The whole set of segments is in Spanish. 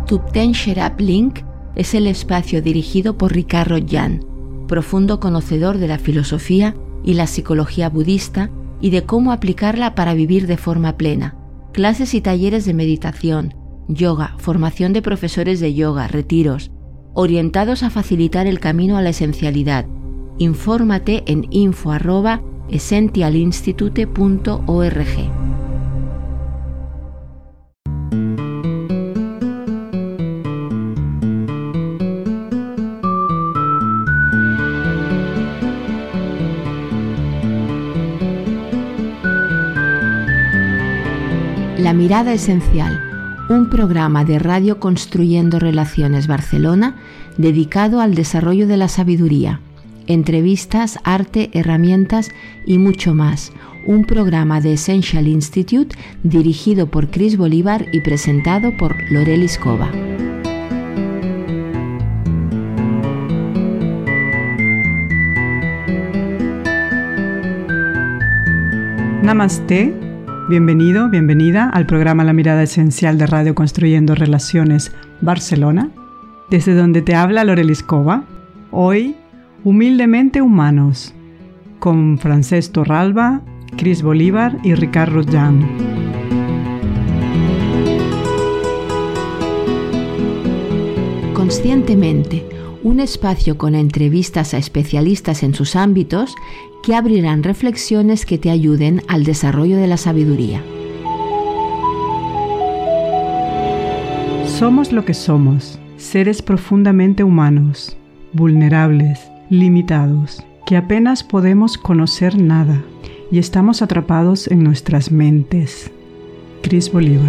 Thubten Sherab Link es el espacio dirigido por Ricard Rotjan, profundo conocedor de la filosofía y la psicología budista y de cómo aplicarla para vivir de forma plena. Clases y talleres de meditación, yoga, formación de profesores de yoga, retiros, orientados a facilitar el camino a la esencialidad. Infórmate en info@essentialinstitute.org. La Mirada Esencial, un programa de Radio Construyendo Relaciones Barcelona dedicado al desarrollo de la sabiduría, entrevistas, arte, herramientas y mucho más. Un programa de Essential Institute dirigido por Chris Bolívar y presentado por Lorelis Cova. Namaste. Bienvenido, bienvenida al programa La Mirada Esencial de Radio Construyendo Relaciones Barcelona, desde donde te habla Lorelis Cova. Hoy, Humildemente Humanos, con Francesc Torralba, Chris Bolívar y Ricard Rotjan. Conscientemente, un espacio con entrevistas a especialistas en sus ámbitos que abrirán reflexiones que te ayuden al desarrollo de la sabiduría. Somos lo que somos, seres profundamente humanos, vulnerables, limitados, que apenas podemos conocer nada y estamos atrapados en nuestras mentes. Chris Bolívar.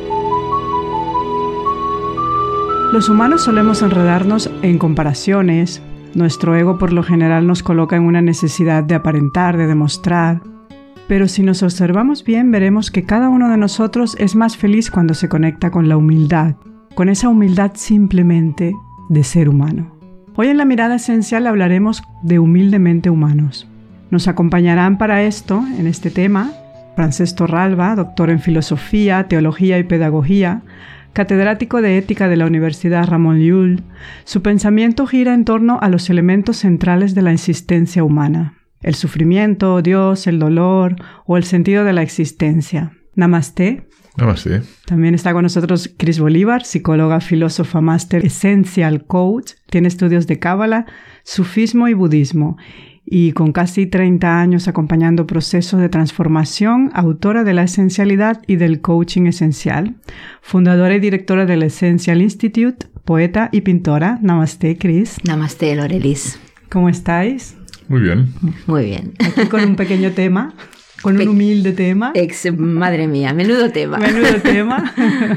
Los humanos solemos enredarnos en comparaciones. Nuestro ego por lo general nos coloca en una necesidad de aparentar, de demostrar. Pero si nos observamos bien, veremos que cada uno de nosotros es más feliz cuando se conecta con la humildad, con esa humildad simplemente de ser humano. Hoy en La Mirada Esencial hablaremos de humildemente humanos. Nos acompañarán para esto, en este tema, Francesc Torralba, doctor en Filosofía, Teología y Pedagogía, catedrático de Ética de la Universidad Ramon Llull. Su pensamiento gira en torno a los elementos centrales de la existencia humana: el sufrimiento, Dios, el dolor o el sentido de la existencia. Namaste. Namaste. También está con nosotros Chris Bolívar, psicóloga, filósofa, máster, Essential Coach. Tiene estudios de Cábala, sufismo y budismo. Y con casi 30 años acompañando procesos de transformación, autora de la esencialidad y del coaching esencial, fundadora y directora del Essential Institute, poeta y pintora. Namaste, Chris. Namaste, Lorelis. ¿Cómo estáis? Muy bien. Muy bien. Aquí con un pequeño tema, con un humilde tema. Madre mía, menudo tema. Menudo tema.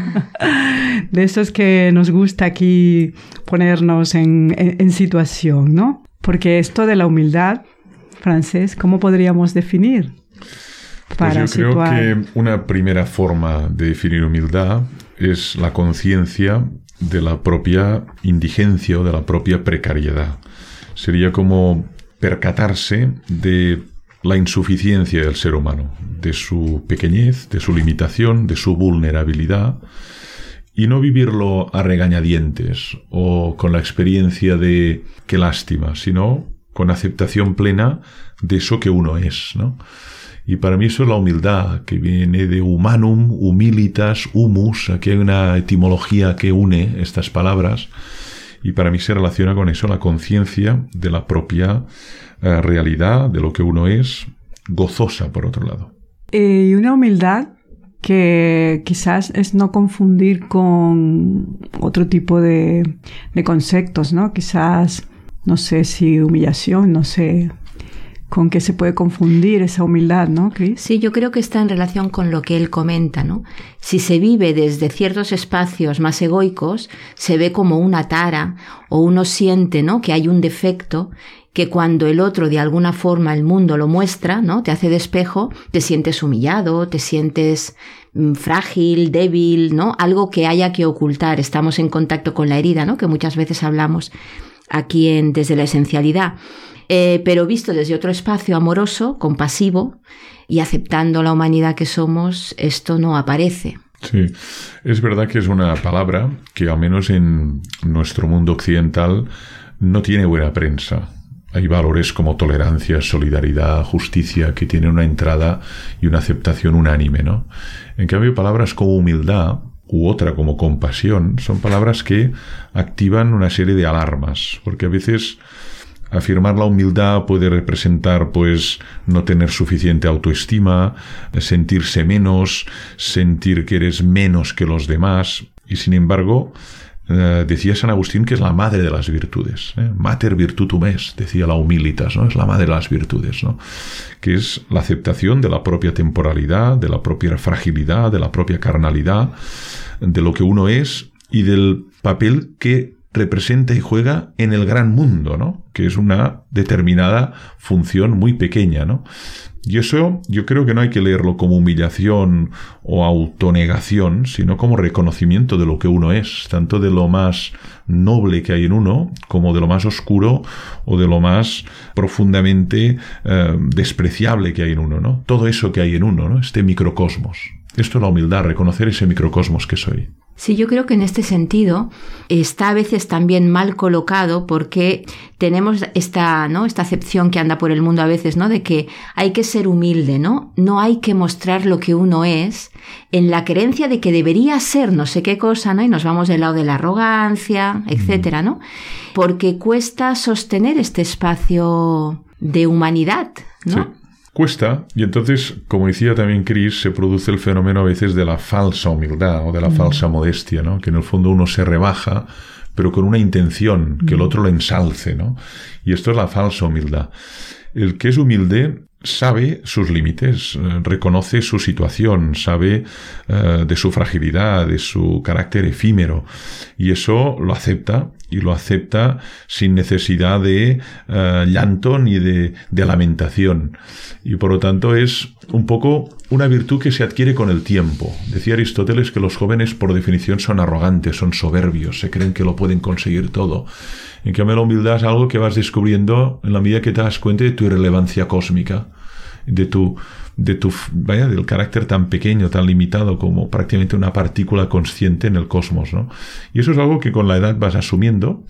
De esos que nos gusta aquí ponernos en situación, ¿no? Porque esto de la humildad, Francesc, ¿cómo podríamos definir? Pues yo creo que una primera forma de definir humildad es la conciencia de la propia indigencia o de la propia precariedad. Sería como percatarse de la insuficiencia del ser humano, de su pequeñez, de su limitación, de su vulnerabilidad, y no vivirlo a regañadientes o con la experiencia de qué lástima, sino con aceptación plena de eso que uno es, ¿no? Y para mí eso es la humildad, que viene de humanum, humilitas, humus. Aquí hay una etimología que une estas palabras, y para mí se relaciona con eso, la conciencia de la propia realidad, de lo que uno es, gozosa por otro lado. Y una humildad que quizás es no confundir con otro tipo de conceptos, ¿no? Quizás, no sé si humillación, no sé con qué se puede confundir esa humildad, ¿no, Chris? Sí, yo creo que está en relación con lo que él comenta, ¿no? Si se vive desde ciertos espacios más egoicos, se ve como una tara, o uno siente, ¿no?, que hay un defecto, que cuando el otro, de alguna forma, el mundo lo muestra, ¿no?, te hace de espejo, te sientes humillado, te sientes frágil, débil, ¿no? Algo que haya que ocultar. Estamos en contacto con la herida, ¿no?, que muchas veces hablamos aquí desde la esencialidad. Pero visto desde otro espacio amoroso, compasivo y aceptando la humanidad que somos, esto no aparece. Sí, Es verdad que es una palabra que, al menos en nuestro mundo occidental, no tiene buena prensa. Hay valores como tolerancia, solidaridad, justicia, que tienen una entrada y una aceptación unánime, ¿no? En cambio, palabras como humildad u otra como compasión son palabras que activan una serie de alarmas, porque a veces afirmar la humildad puede representar, pues, no tener suficiente autoestima, sentirse menos, sentir que eres menos que los demás, y sin embargo, decía San Agustín que es la madre de las virtudes. Mater virtutum est, decía la Humilitas, ¿no? Es la madre de las virtudes, ¿no? Que es la aceptación de la propia temporalidad, de la propia fragilidad, de la propia carnalidad, de lo que uno es y del papel que representa y juega en el gran mundo, ¿no? Que es una determinada función muy pequeña, ¿no? Y eso yo creo que no hay que leerlo como humillación o autonegación, sino como reconocimiento de lo que uno es, tanto de lo más noble que hay en uno, como de lo más oscuro o de lo más profundamente despreciable que hay en uno, ¿no? Todo eso que hay en uno, ¿no? Este microcosmos. Esto es la humildad, reconocer ese microcosmos que soy. Sí, yo creo que en este sentido está a veces también mal colocado porque tenemos esta acepción que anda por el mundo a veces, ¿no? De que hay que ser humilde, ¿no? No hay que mostrar lo que uno es en la creencia de que debería ser no sé qué cosa, ¿no? Y nos vamos del lado de la arrogancia, etcétera, ¿no? Porque cuesta sostener este espacio de humanidad, ¿no? Sí. Cuesta, y entonces, como decía también Chris, se produce el fenómeno a veces de la falsa humildad o de la falsa modestia, ¿no? Que en el fondo uno se rebaja, pero con una intención, que el otro lo ensalce, ¿no? Y esto es la falsa humildad. El que es humilde sabe sus límites, reconoce su situación, sabe de su fragilidad, de su carácter efímero, y eso lo acepta, y lo acepta sin necesidad de llanto ni de lamentación. Y por lo tanto es un poco una virtud que se adquiere con el tiempo. Decía Aristóteles que los jóvenes por definición son arrogantes, son soberbios, se creen que lo pueden conseguir todo. En cambio la humildad es algo que vas descubriendo en la medida que te das cuenta de tu irrelevancia cósmica, del carácter tan pequeño, tan limitado como prácticamente una partícula consciente en el cosmos, ¿no? Y eso es algo que con la edad vas asumiendo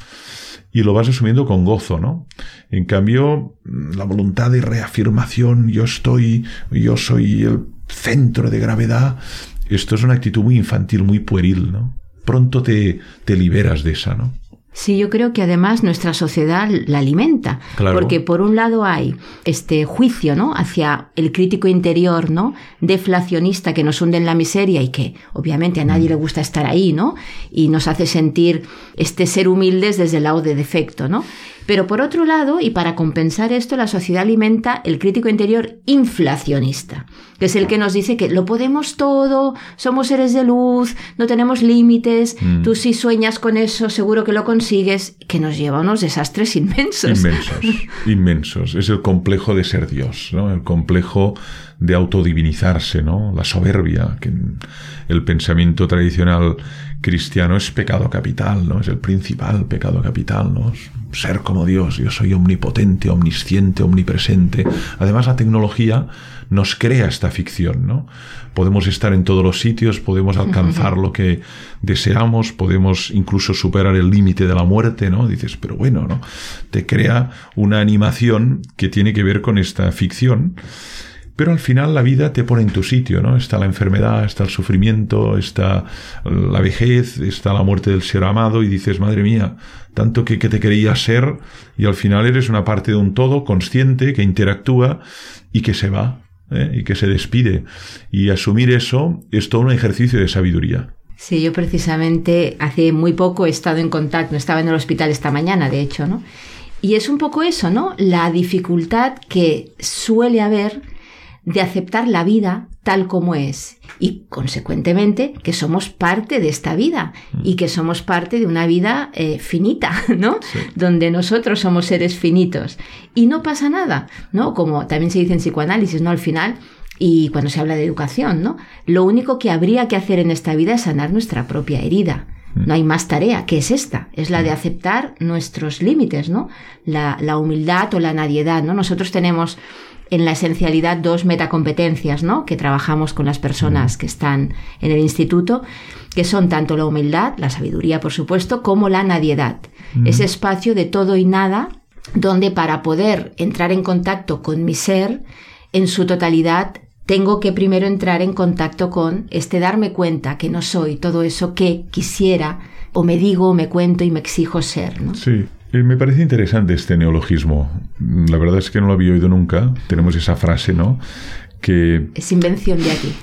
y lo vas asumiendo con gozo, ¿no? En cambio, la voluntad de reafirmación, yo soy el centro de gravedad, esto es una actitud muy infantil, muy pueril, ¿no? Pronto te liberas de esa, ¿no? Sí, yo creo que además nuestra sociedad la alimenta, claro. Porque por un lado hay este juicio, ¿no?, hacia el crítico interior, ¿no?, deflacionista que nos hunde en la miseria y que obviamente a nadie le gusta estar ahí, ¿no?, y nos hace sentir ser humildes desde el lado de defecto, ¿no? Pero por otro lado, y para compensar esto, la sociedad alimenta el crítico interior inflacionista, que es el que nos dice que lo podemos todo, somos seres de luz, no tenemos límites, tú si sueñas con eso seguro que lo consigues, que nos lleva a unos desastres inmensos. Inmensos. Es el complejo de ser Dios, ¿no? El complejo de autodivinizarse, ¿no? La soberbia, que en el pensamiento tradicional cristiano es pecado capital, ¿no? Es el principal pecado capital, ¿no? Ser como Dios, yo soy omnipotente, omnisciente, omnipresente. Además, la tecnología nos crea esta ficción, ¿no? Podemos estar en todos los sitios, podemos alcanzar lo que deseamos, podemos incluso superar el límite de la muerte, ¿no? Dices, pero bueno, ¿no? Te crea una animación que tiene que ver con esta ficción. Pero al final la vida te pone en tu sitio, ¿no? Está la enfermedad, está el sufrimiento, está la vejez, está la muerte del ser amado y dices, madre mía, tanto que te querías ser y al final eres una parte de un todo consciente que interactúa y que se va, y que se despide. Y asumir eso es todo un ejercicio de sabiduría. Sí, yo precisamente hace muy poco he estado en contacto, estaba en el hospital esta mañana, de hecho, ¿no? Y es un poco eso, ¿no? La dificultad que suele haber de aceptar la vida tal como es y, consecuentemente, que somos parte de esta vida y que somos parte de una vida finita, ¿no? Sí. Donde nosotros somos seres finitos y no pasa nada, ¿no? Como también se dice en psicoanálisis, ¿no? Al final, y cuando se habla de educación, ¿no? Lo único que habría que hacer en esta vida es sanar nuestra propia herida. No hay más tarea, que es esta, es la de aceptar nuestros límites, ¿no? La humildad o la nadiedad, ¿no? Nosotros tenemos en la esencialidad 2 metacompetencias, ¿no?, que trabajamos con las personas que están en el instituto, que son tanto la humildad, la sabiduría, por supuesto, como la nadiedad. Ese espacio de todo y nada, donde para poder entrar en contacto con mi ser en su totalidad, tengo que primero entrar en contacto con darme cuenta que no soy todo eso que quisiera, o me digo, o me cuento y me exijo ser, ¿no? Sí. Me parece interesante este neologismo. La verdad es que no lo había oído nunca. Tenemos esa frase, ¿no? Que es invención de aquí.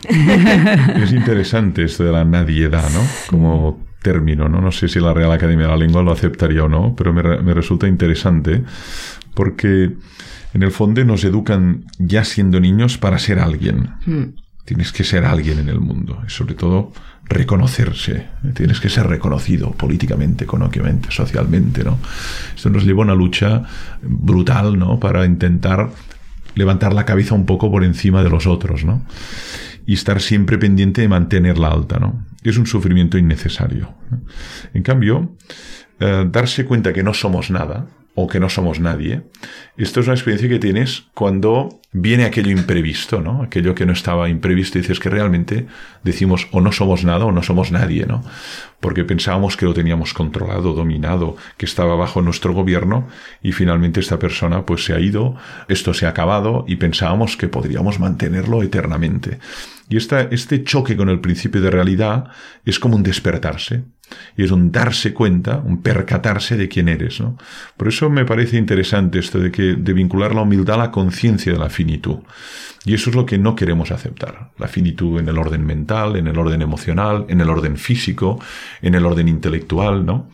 Es interesante esto de la nadiedad, ¿no? Como término, ¿no? No sé si la Real Academia de la Lengua lo aceptaría o no, pero me resulta interesante porque en el fondo nos educan ya siendo niños para ser alguien. Tienes que ser alguien en el mundo y sobre todo reconocerse. Tienes que ser reconocido políticamente, económicamente, socialmente, ¿no? Esto nos lleva a una lucha brutal, ¿no? Para intentar levantar la cabeza un poco por encima de los otros, ¿no? Y estar siempre pendiente de mantenerla alta, ¿no? Es un sufrimiento innecesario, ¿no? En cambio, darse cuenta que no somos nada o que no somos nadie, esto es una experiencia que tienes cuando viene aquello imprevisto, ¿no? Aquello que no estaba imprevisto y dices que realmente decimos o no somos nada o no somos nadie, ¿no? Porque pensábamos que lo teníamos controlado, dominado, que estaba bajo nuestro gobierno y finalmente esta persona pues se ha ido, esto se ha acabado y pensábamos que podríamos mantenerlo eternamente. Y este choque con el principio de realidad es como un despertarse. Y es un darse cuenta, un percatarse de quién eres, ¿no? Por eso me parece interesante esto de vincular la humildad a la conciencia de la finitud. Y eso es lo que no queremos aceptar. La finitud en el orden mental, en el orden emocional, en el orden físico, en el orden intelectual, ¿no?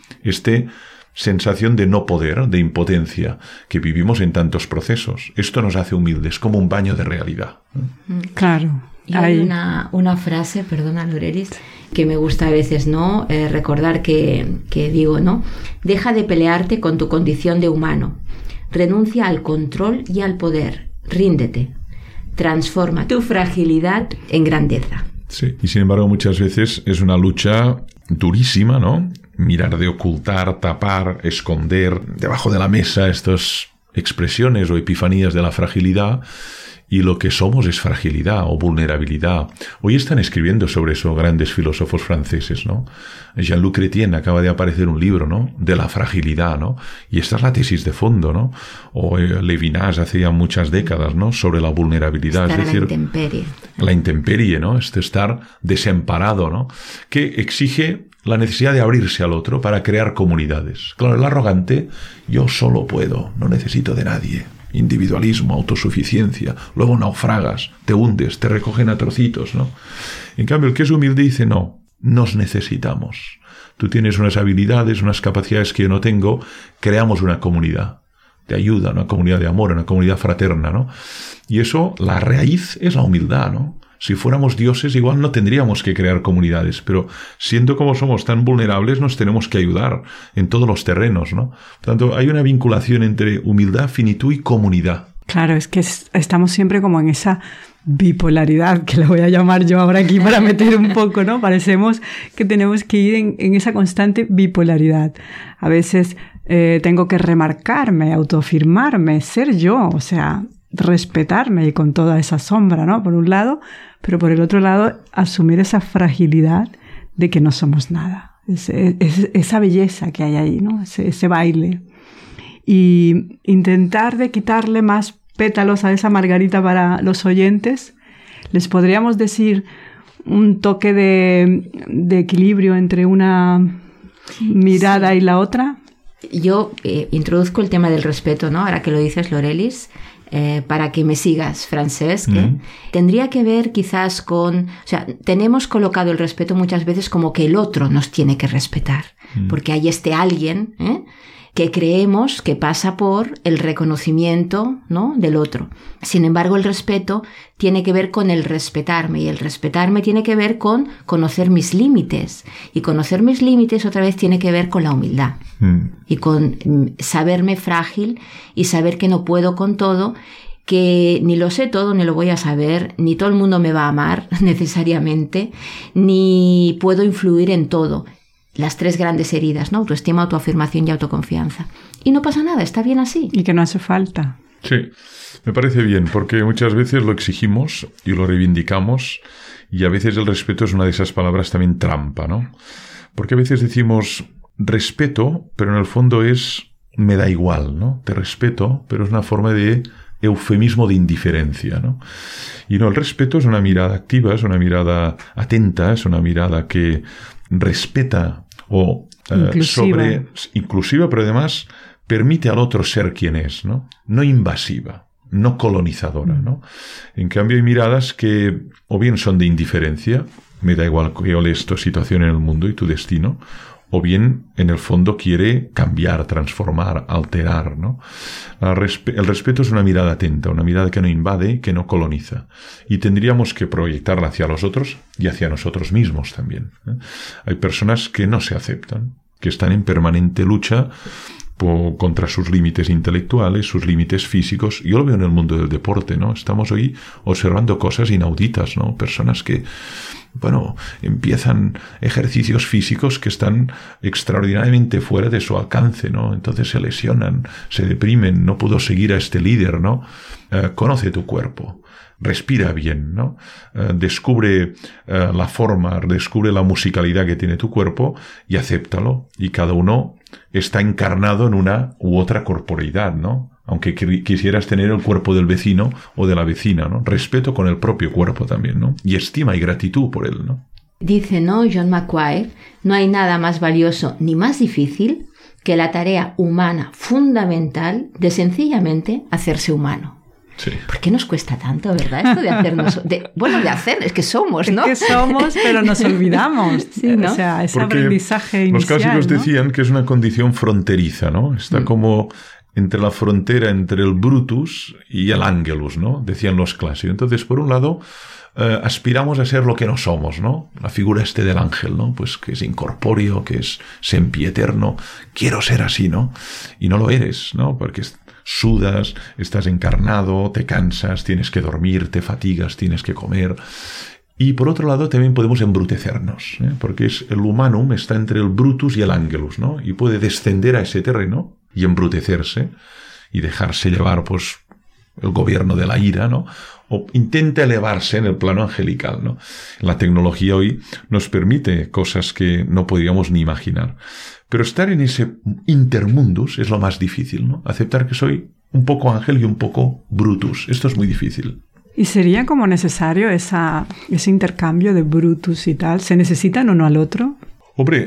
Sensación de no poder, de impotencia, que vivimos en tantos procesos. Esto nos hace humildes, como un baño de realidad, ¿no? Claro. Y hay una frase, perdona Lorelis, que me gusta a veces, ¿no? Recordar que digo, ¿no? Deja de pelearte con tu condición de humano. Renuncia al control y al poder. Ríndete. Transforma tu fragilidad en grandeza. Sí, y sin embargo muchas veces es una lucha durísima, ¿no? Mirar de ocultar, tapar, esconder debajo de la mesa estas expresiones o epifanías de la fragilidad. Y lo que somos es fragilidad o vulnerabilidad. Hoy están escribiendo sobre eso grandes filósofos franceses, ¿no? Jean-Luc Chrétien acaba de aparecer un libro, ¿no? De la fragilidad, ¿no? Y esta es la tesis de fondo, ¿no? O Levinas hace ya muchas décadas, ¿no? Sobre la vulnerabilidad. Estar es decir, la intemperie. La intemperie, ¿no? Estar desamparado, ¿no? Que exige la necesidad de abrirse al otro para crear comunidades. Claro, el arrogante, yo solo puedo, no necesito de nadie. Individualismo, autosuficiencia, luego naufragas, te hundes, te recogen a trocitos, ¿no? En cambio, el que es humilde dice, no, nos necesitamos. Tú tienes unas habilidades, unas capacidades que yo no tengo, creamos una comunidad de ayuda, una comunidad de amor, una comunidad fraterna, ¿no? Y eso, la raíz es la humildad, ¿no? Si fuéramos dioses, igual no tendríamos que crear comunidades, pero siendo como somos tan vulnerables, nos tenemos que ayudar en todos los terrenos, ¿no? Por tanto, hay una vinculación entre humildad, finitud y comunidad. Claro, es que estamos siempre como en esa bipolaridad, que la voy a llamar yo ahora aquí para meter un poco, ¿no? Parecemos que tenemos que ir en esa constante bipolaridad. A veces tengo que remarcarme, autoafirmarme, ser yo, o sea, respetarme y con toda esa sombra, ¿no? Por un lado, pero por el otro lado, asumir esa fragilidad de que no somos nada. Esa belleza que hay ahí, ¿no? Ese baile. Y intentar de quitarle más pétalos a esa margarita para los oyentes. Les podríamos decir un toque de equilibrio entre una mirada y la otra. Yo introduzco el tema del respeto, ¿no? Ahora que lo dices, Lorelis, para que me sigas, Francesc. Tendría que ver quizás con... O sea, tenemos colocado el respeto muchas veces como que el otro nos tiene que respetar, porque hay alguien, que creemos que pasa por el reconocimiento, ¿no? Del otro. Sin embargo, el respeto tiene que ver con el respetarme, y el respetarme tiene que ver con conocer mis límites. Y conocer mis límites otra vez tiene que ver con la humildad. Y con saberme frágil y saber que no puedo con todo, que ni lo sé todo, ni lo voy a saber, ni todo el mundo me va a amar necesariamente, ni puedo influir en todo. Las tres grandes heridas, ¿no? Autoestima, autoafirmación y autoconfianza. Y no pasa nada, está bien así. Y que no hace falta. Sí, me parece bien, porque muchas veces lo exigimos y lo reivindicamos Y a veces el respeto es una de esas palabras también trampa, ¿no? Porque a veces decimos respeto, pero en el fondo es me da igual, ¿no? Te respeto, pero es una forma de eufemismo de indiferencia, ¿no? Y no, el respeto es una mirada activa, es una mirada atenta, es una mirada que respeta o inclusiva, pero además permite al otro ser quien es, ¿no? No invasiva, no colonizadora, ¿no? En cambio hay miradas que o bien son de indiferencia, me da igual que oles tu situación en el mundo y tu destino, o bien, en el fondo, quiere cambiar, transformar, alterar, ¿no? El respeto es una mirada atenta, una mirada que no invade, que no coloniza. Y tendríamos que proyectarla hacia los otros y hacia nosotros mismos también, ¿eh? Hay personas que no se aceptan, que están en permanente lucha contra sus límites intelectuales, sus límites físicos. Yo lo veo en el mundo del deporte, ¿no? Estamos hoy observando cosas inauditas, ¿no? Personas que, bueno, empiezan ejercicios físicos que están extraordinariamente fuera de su alcance, ¿no? Entonces se lesionan, se deprimen, no puedo seguir a este líder, ¿no? Conoce tu cuerpo. Respira bien, ¿no? Descubre la forma, descubre la musicalidad que tiene tu cuerpo y acéptalo. Y cada uno está encarnado en una u otra corporeidad, ¿no? Aunque quisieras tener el cuerpo del vecino o de la vecina, ¿no? Respeto con el propio cuerpo también, ¿no? Y estima y gratitud por él, ¿no? Dice, ¿no?, John Macquarie, no hay nada más valioso ni más difícil que la tarea humana fundamental de sencillamente hacerse humano. Sí. ¿Por qué nos cuesta tanto, verdad? Esto de hacernos... es que somos, ¿no? Es que somos, pero nos olvidamos. Sí, ¿no? O sea, ese porque aprendizaje inicial, los clásicos, ¿no?, decían que es una condición fronteriza, ¿no? Está como entre la frontera entre el Brutus y el Angelus, ¿no? Decían los clásicos. Entonces, por un lado, aspiramos a ser lo que no somos, ¿no? La figura del ángel, ¿no? Pues que es incorpóreo, que es sempieterno. Quiero ser así, ¿no? Y no lo eres, ¿no? Porque sudas, estás encarnado, te cansas, tienes que dormir, te fatigas, tienes que comer. Y por otro lado también podemos embrutecernos, ¿eh? Porque el humanum está entre el Brutus y el Angelus, ¿no? Y puede descender a ese terreno y embrutecerse y dejarse llevar, pues, el gobierno de la ira, ¿no? O intenta elevarse en el plano angelical, ¿no? La tecnología hoy nos permite cosas que no podríamos ni imaginar. Pero estar en ese intermundus es lo más difícil, ¿no? Aceptar que soy un poco ángel y un poco Brutus. Esto es muy difícil. ¿Y sería como necesario ese intercambio de Brutus y tal? ¿Se necesitan uno al otro? Hombre,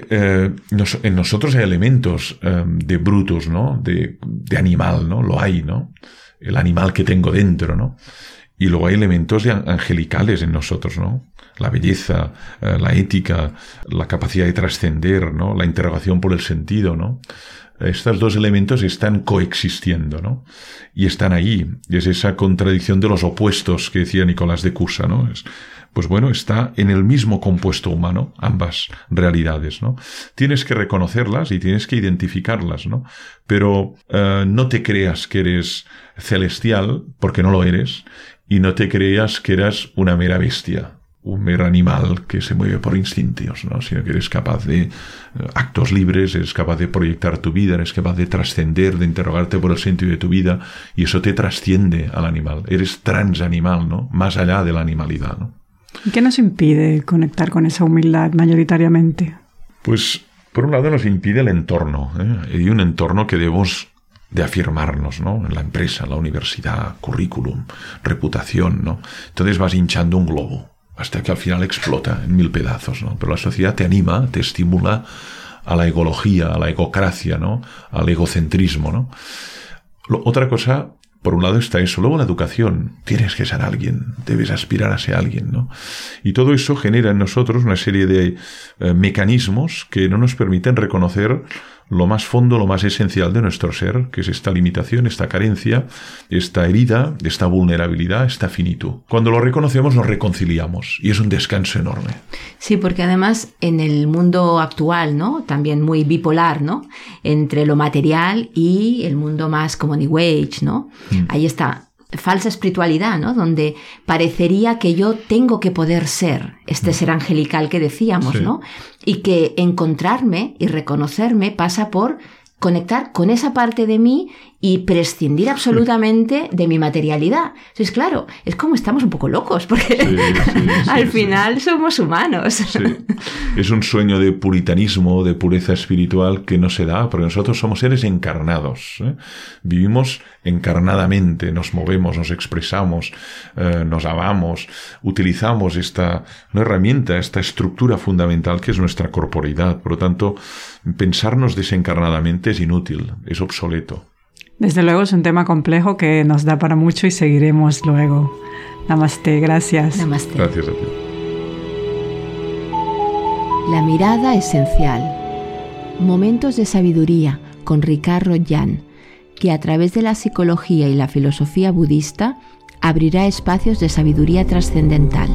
en nosotros hay elementos de Brutus, ¿no? De animal, ¿no? Lo hay, ¿no? El animal que tengo dentro, ¿no? Y luego hay elementos angelicales en nosotros, ¿no? La belleza, la ética, la capacidad de trascender, ¿no? La interrogación por el sentido, ¿no? Estos dos elementos están coexistiendo, ¿no? Y están ahí. Y es esa contradicción de los opuestos que decía Nicolás de Cusa, ¿no? Pues bueno, está en el mismo compuesto humano, ambas realidades, ¿no? Tienes que reconocerlas y tienes que identificarlas, ¿no? Pero no te creas que eres celestial, porque no lo eres, y no te creas que eres una mera bestia, un mero animal que se mueve por instintos, ¿no? Sino que eres capaz de actos libres, eres capaz de proyectar tu vida, eres capaz de trascender, de interrogarte por el sentido de tu vida, y eso te trasciende al animal. Eres transanimal, ¿no? Más allá de la animalidad, ¿no? ¿Y qué nos impide conectar con esa humildad mayoritariamente? Pues, por un lado, nos impide el entorno, ¿eh? Hay un entorno que debemos de afirmarnos, ¿no? En la empresa, en la universidad, currículum, reputación, ¿no? Entonces vas hinchando un globo hasta que al final explota en 1000 pedazos, ¿no? Pero la sociedad te anima, te estimula a la egología, a la egocracia, ¿no? Al egocentrismo, ¿no? Otra cosa, por un lado está eso. Luego la educación. Tienes que ser alguien. Debes aspirar a ser alguien, ¿no? Y todo eso genera en nosotros una serie de mecanismos que no nos permiten reconocer lo más fondo, lo más esencial de nuestro ser, que es esta limitación, esta carencia, esta herida, esta vulnerabilidad, esta finitud. Cuando lo reconocemos, nos reconciliamos y es un descanso enorme. Sí, porque además en el mundo actual, ¿no? También muy bipolar, ¿no? Entre lo material y el mundo más como New Age, ¿no? Ahí está falsa espiritualidad, ¿no? Donde parecería que yo tengo que poder ser este ser angelical que decíamos, sí, ¿no? Y que encontrarme y reconocerme pasa por conectar con esa parte de mí y prescindir absolutamente de mi materialidad. Entonces, claro, es como estamos un poco locos, porque al final somos humanos. Sí. Es un sueño de puritanismo, de pureza espiritual que no se da, porque nosotros somos seres encarnados, ¿eh? Vivimos encarnadamente, nos movemos, nos expresamos, nos amamos, utilizamos esta herramienta, esta estructura fundamental que es nuestra corporeidad. Por lo tanto, pensarnos desencarnadamente es inútil, es obsoleto. Desde luego es un tema complejo que nos da para mucho y seguiremos luego. Namaste, gracias. Namaste. Gracias a ti. La mirada esencial. Momentos de sabiduría con Ricard Rotjan, que a través de la psicología y la filosofía budista abrirá espacios de sabiduría trascendental.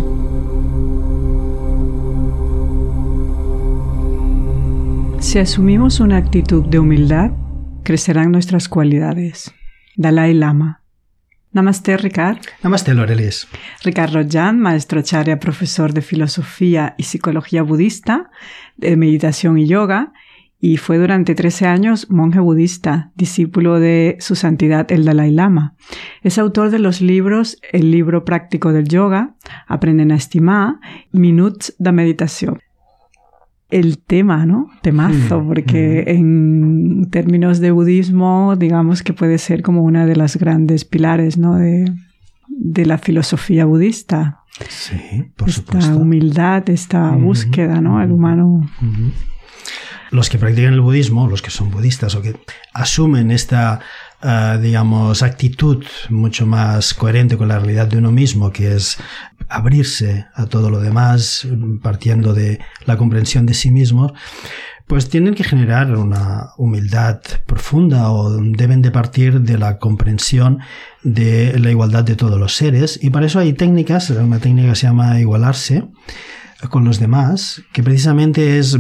Si asumimos una actitud de humildad, crecerán nuestras cualidades. Dalai Lama. Namaste, Ricard. Namaste, Lorelis. Ricard Rotjan, maestro acharya, profesor de filosofía y psicología budista, de meditación y yoga, y fue durante 13 años monje budista, discípulo de su santidad el Dalai Lama. Es autor de los libros El libro práctico del yoga, Aprenden a estimar, Minuts de meditació. El tema, ¿no? Temazo, porque en términos de budismo, digamos que puede ser como una de las grandes pilares, ¿no? de la filosofía budista. Sí, por supuesto. Esta humildad, esta búsqueda, ¿no? El humano. Los que practican el budismo, los que son budistas o que asumen esta, digamos, actitud mucho más coherente con la realidad de uno mismo, que es abrirse a todo lo demás, partiendo de la comprensión de sí mismos, pues tienen que generar una humildad profunda o deben de partir de la comprensión de la igualdad de todos los seres. Y para eso hay técnicas, una técnica que se llama igualarse con los demás, que precisamente es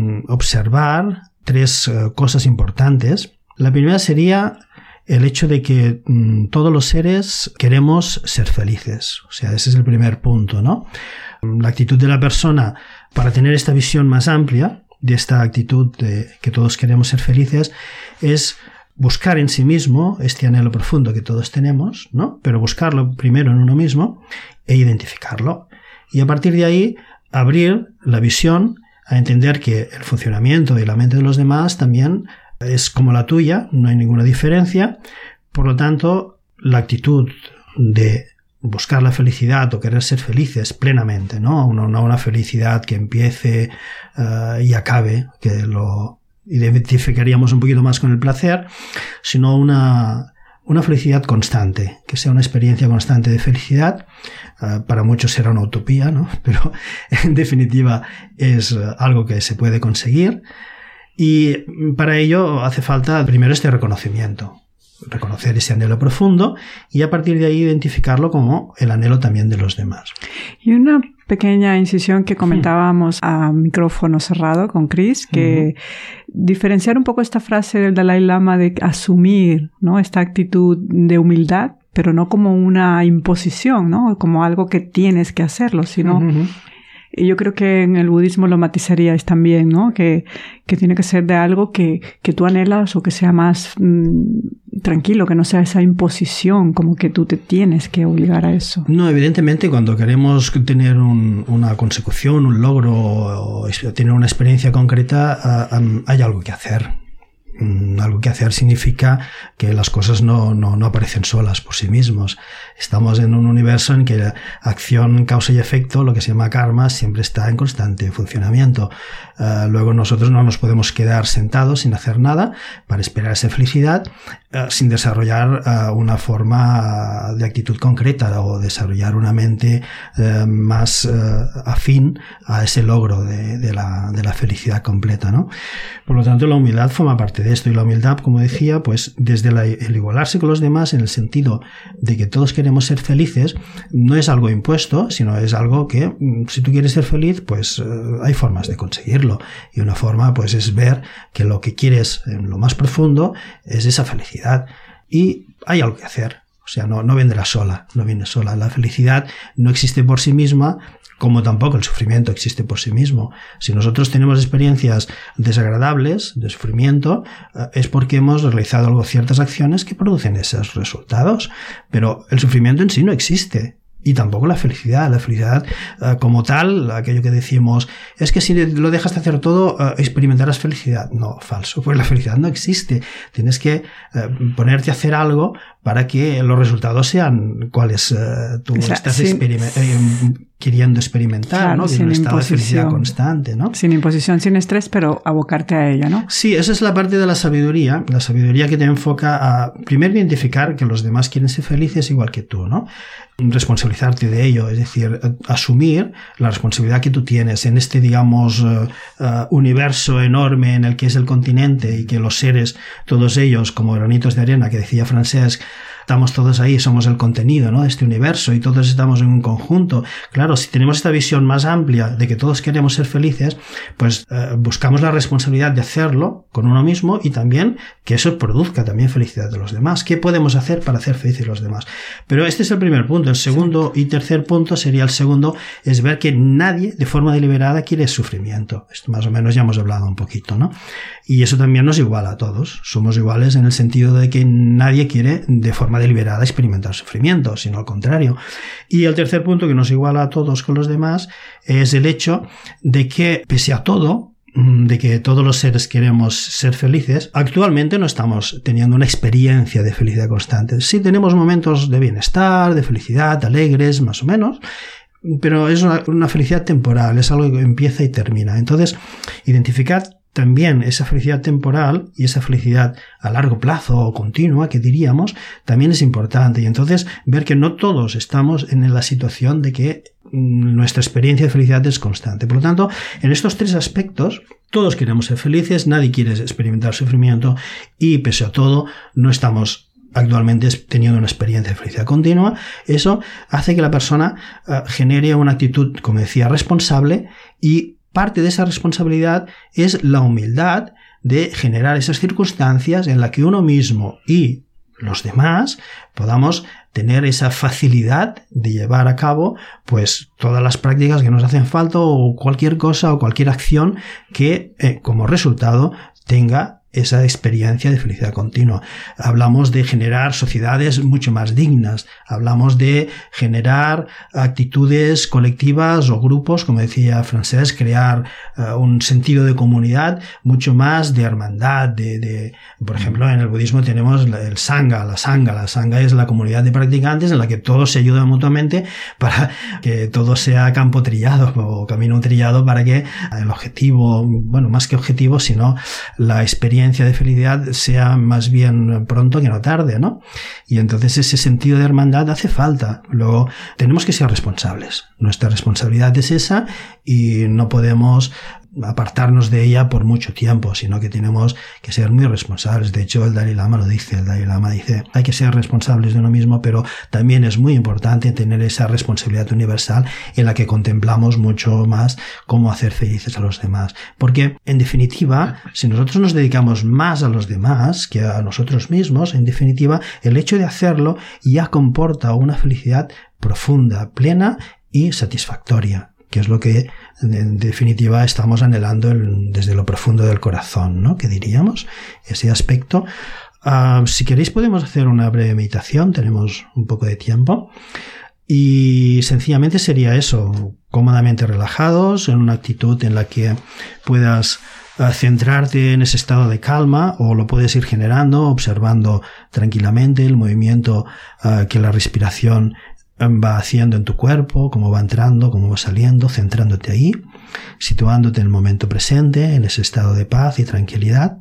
observar tres cosas importantes. La primera sería el hecho de que todos los seres queremos ser felices. O sea, ese es el primer punto, ¿no? La actitud de la persona para tener esta visión más amplia de esta actitud de que todos queremos ser felices es buscar en sí mismo este anhelo profundo que todos tenemos, ¿no? Pero buscarlo primero en uno mismo e identificarlo. Y a partir de ahí abrir la visión a entender que el funcionamiento y la mente de los demás también es como la tuya, no hay ninguna diferencia. Por lo tanto, la actitud de buscar la felicidad o querer ser felices plenamente, ¿no? Una felicidad que empiece y acabe, que lo identificaríamos un poquito más con el placer, sino una felicidad constante, que sea una experiencia constante de felicidad. Para muchos será una utopía, ¿no? Pero en definitiva es algo que se puede conseguir. Y para ello hace falta primero este reconocimiento, reconocer ese anhelo profundo y a partir de ahí identificarlo como el anhelo también de los demás. Y una pequeña incisión que comentábamos a micrófono cerrado con Chris, que diferenciar un poco esta frase del Dalai Lama de asumir, ¿no? Esta actitud de humildad, pero no como una imposición, ¿no? Como algo que tienes que hacerlo, sino... Y yo creo que en el budismo lo matizaríais también, ¿no? Que tiene que ser de algo que tú anhelas o que sea más tranquilo, que no sea esa imposición, como que tú te tienes que obligar a eso. No, evidentemente cuando queremos tener una consecución, un logro o tener una experiencia concreta, hay algo que hacer. Algo que hacer significa que las cosas no aparecen solas por sí mismos. Estamos en un universo en que la acción, causa y efecto, lo que se llama karma, siempre está en constante funcionamiento. Luego nosotros no nos podemos quedar sentados sin hacer nada para esperar esa felicidad sin desarrollar una forma de actitud concreta o desarrollar una mente más afín a ese logro de la felicidad completa, ¿no? Por lo tanto, la humildad forma parte de esto, y la humildad, como decía, pues desde el igualarse con los demás en el sentido de que todos queremos ser felices, no es algo impuesto, sino es algo que si tú quieres ser feliz, pues hay formas de conseguirlo, y una forma pues es ver que lo que quieres en lo más profundo es esa felicidad, y hay algo que hacer. O sea, no vendrá sola, no viene sola. La felicidad no existe por sí misma como tampoco el sufrimiento existe por sí mismo. Si nosotros tenemos experiencias desagradables de sufrimiento, es porque hemos realizado ciertas acciones que producen esos resultados. Pero el sufrimiento en sí no existe. Y tampoco la felicidad. La felicidad como tal, aquello que decimos, es que si lo dejas de hacer todo, experimentarás felicidad. No, falso, pues la felicidad no existe. Tienes que ponerte a hacer algo para que los resultados sean cuáles tú estás queriendo experimentar, claro, ¿no? Sin un estado de felicidad constante, ¿no? Sin imposición, sin estrés, pero abocarte a ella, ¿no? Sí, esa es la parte de la sabiduría que te enfoca a, primero, identificar que los demás quieren ser felices igual que tú, ¿no? Responsabilizarte de ello, es decir, asumir la responsabilidad que tú tienes en este, digamos, universo enorme en el que es el continente y que los seres, todos ellos, como granitos de arena, que decía Francesc, estamos todos ahí, somos el contenido, ¿no?, de este universo y todos estamos en un conjunto. Claro, si tenemos esta visión más amplia de que todos queremos ser felices, pues buscamos la responsabilidad de hacerlo con uno mismo y también que eso produzca también felicidad de los demás. ¿Qué podemos hacer para hacer felices a los demás? Pero este es el primer punto. El segundo y tercer punto sería es ver que nadie de forma deliberada quiere sufrimiento. Esto más o menos ya hemos hablado un poquito, ¿no? Y eso también nos iguala a todos. Somos iguales en el sentido de que nadie quiere de forma deliberada experimentar sufrimiento, sino al contrario. Y el tercer punto que nos iguala a todos con los demás es el hecho de que, pese a todo, de que todos los seres queremos ser felices, actualmente no estamos teniendo una experiencia de felicidad constante. Sí tenemos momentos de bienestar, de felicidad, alegres, más o menos, pero es una felicidad temporal, es algo que empieza y termina. Entonces, identificar también esa felicidad temporal y esa felicidad a largo plazo o continua, que diríamos, también es importante. Y entonces ver que no todos estamos en la situación de que nuestra experiencia de felicidad es constante. Por lo tanto, en estos tres aspectos, todos queremos ser felices, nadie quiere experimentar sufrimiento y, pese a todo, no estamos actualmente teniendo una experiencia de felicidad continua. Eso hace que la persona genere una actitud, como decía, responsable, y parte de esa responsabilidad es la humildad de generar esas circunstancias en las que uno mismo y los demás podamos tener esa facilidad de llevar a cabo pues todas las prácticas que nos hacen falta, o cualquier cosa o cualquier acción que como resultado tenga esa experiencia de felicidad continua. Hablamos de generar sociedades mucho más dignas, hablamos de generar actitudes colectivas o grupos, como decía Francesc, crear un sentido de comunidad, mucho más de hermandad, por ejemplo, en el budismo tenemos el sangha, la sangha es la comunidad de practicantes en la que todos se ayudan mutuamente para que todo sea campo trillado o camino trillado, para que el objetivo, bueno, más que objetivo, sino la experiencia de felicidad sea más bien pronto que no tarde, ¿no? Y entonces ese sentido de hermandad hace falta. Luego tenemos que ser responsables. Nuestra responsabilidad es esa y no podemos apartarnos de ella por mucho tiempo, sino que tenemos que ser muy responsables. De hecho, el Dalai Lama lo dice. El Dalai Lama dice, hay que ser responsables de uno mismo, pero también es muy importante tener esa responsabilidad universal en la que contemplamos mucho más cómo hacer felices a los demás. Porque, en definitiva, si nosotros nos dedicamos más a los demás que a nosotros mismos, en definitiva, el hecho de hacerlo ya comporta una felicidad profunda, plena y satisfactoria, que es lo que en definitiva estamos anhelando desde lo profundo del corazón, ¿no?, que diríamos, ese aspecto. Si queréis podemos hacer una breve meditación, tenemos un poco de tiempo, y sencillamente sería eso, cómodamente relajados, en una actitud en la que puedas centrarte en ese estado de calma, o lo puedes ir generando observando tranquilamente el movimiento que la respiración va haciendo en tu cuerpo, cómo va entrando, cómo va saliendo, centrándote ahí, situándote en el momento presente, en ese estado de paz y tranquilidad.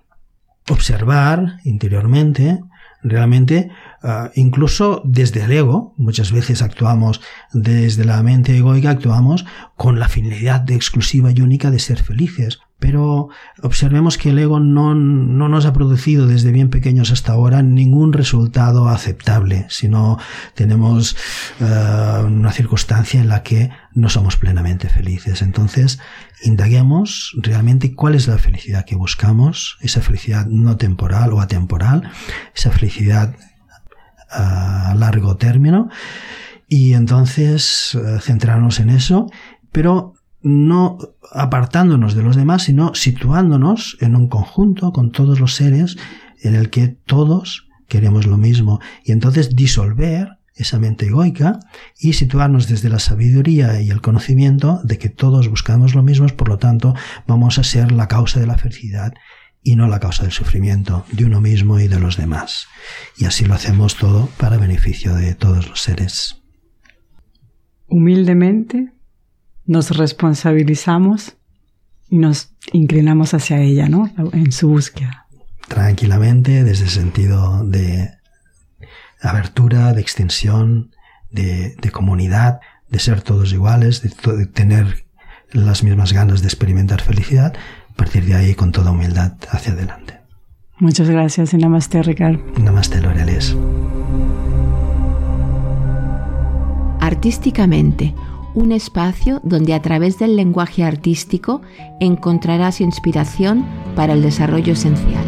Observar interiormente, realmente, incluso desde el ego. Muchas veces actuamos desde la mente egoica, actuamos con la finalidad exclusiva y única de ser felices. Pero observemos que el ego no nos ha producido desde bien pequeños hasta ahora ningún resultado aceptable, sino tenemos una circunstancia en la que no somos plenamente felices. Entonces, indaguemos realmente cuál es la felicidad que buscamos, esa felicidad no temporal o atemporal, esa felicidad a largo término. Y entonces centrarnos en eso, pero no apartándonos de los demás, sino situándonos en un conjunto con todos los seres en el que todos queremos lo mismo. Y entonces disolver esa mente egoica y situarnos desde la sabiduría y el conocimiento de que todos buscamos lo mismo, por lo tanto vamos a ser la causa de la felicidad y no la causa del sufrimiento de uno mismo y de los demás. Y así lo hacemos todo para beneficio de todos los seres. Humildemente nos responsabilizamos y nos inclinamos hacia ella, ¿no? En su búsqueda. Tranquilamente, desde el sentido de abertura, de extensión, de comunidad, de ser todos iguales, de tener las mismas ganas de experimentar felicidad, a partir de ahí con toda humildad hacia adelante. Muchas gracias y namaste, Ricard. Namaste, Lorelis. Artísticamente, un espacio donde a través del lenguaje artístico encontrarás inspiración para el desarrollo esencial.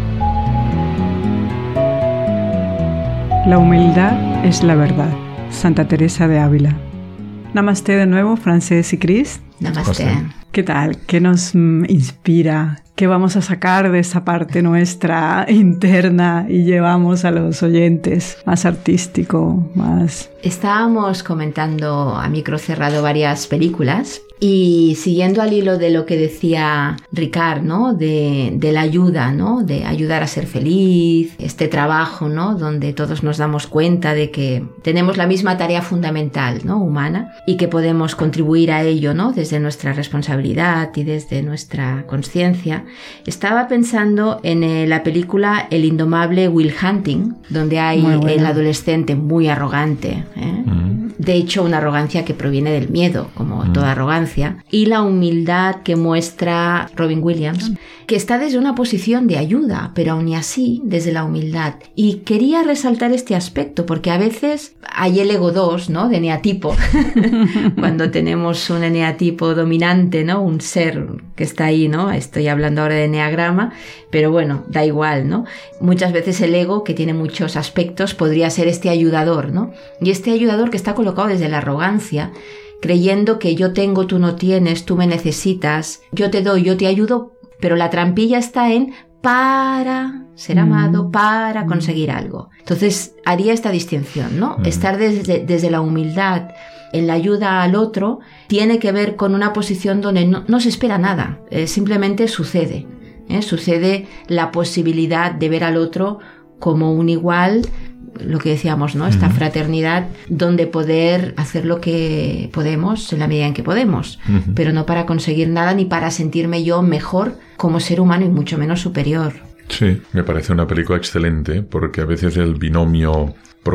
La humildad es la verdad. Santa Teresa de Ávila. Namaste de nuevo, Frances y Chris. Namaste. ¿Qué tal? ¿Qué nos inspira? ¿Qué vamos a sacar de esa parte nuestra interna y llevamos a los oyentes? Más artístico, más... Estábamos comentando a micro cerrado varias películas y siguiendo al hilo de lo que decía Ricard, ¿no? De la ayuda, ¿no? De ayudar a ser feliz, este trabajo, ¿no? Donde todos nos damos cuenta de que tenemos la misma tarea fundamental, ¿no? Humana, y que podemos contribuir a ello, ¿no? Desde nuestra responsabilidad y desde nuestra conciencia. Estaba pensando en la película El indomable Will Hunting, donde hay el adolescente muy arrogante, ¿eh? De hecho, una arrogancia que proviene del miedo, como toda arrogancia, y la humildad que muestra Robin Williams, que está desde una posición de ayuda, pero aún y así desde la humildad. Y quería resaltar este aspecto, porque a veces hay el ego 2, ¿no? De eneatipo, cuando tenemos un eneatipo dominante, ¿no? Un ser que está ahí, ¿no? Estoy hablando ahora de eneagrama, pero bueno, da igual, ¿no? Muchas veces el ego, que tiene muchos aspectos, podría ser este ayudador, ¿no? Y este ayudador que está colocado desde la arrogancia, creyendo que yo tengo, tú no tienes, tú me necesitas, yo te doy, yo te ayudo, pero la trampilla está en para ser amado, para conseguir algo. Entonces haría esta distinción, ¿no? Estar desde la humildad en la ayuda al otro tiene que ver con una posición donde no se espera nada, simplemente sucede. Sucede la posibilidad de ver al otro como un igual, lo que decíamos, ¿no? Esta fraternidad donde poder hacer lo que podemos en la medida en que podemos, pero no para conseguir nada ni para sentirme yo mejor como ser humano y mucho menos superior. Sí, me parece una película excelente porque a veces el binomio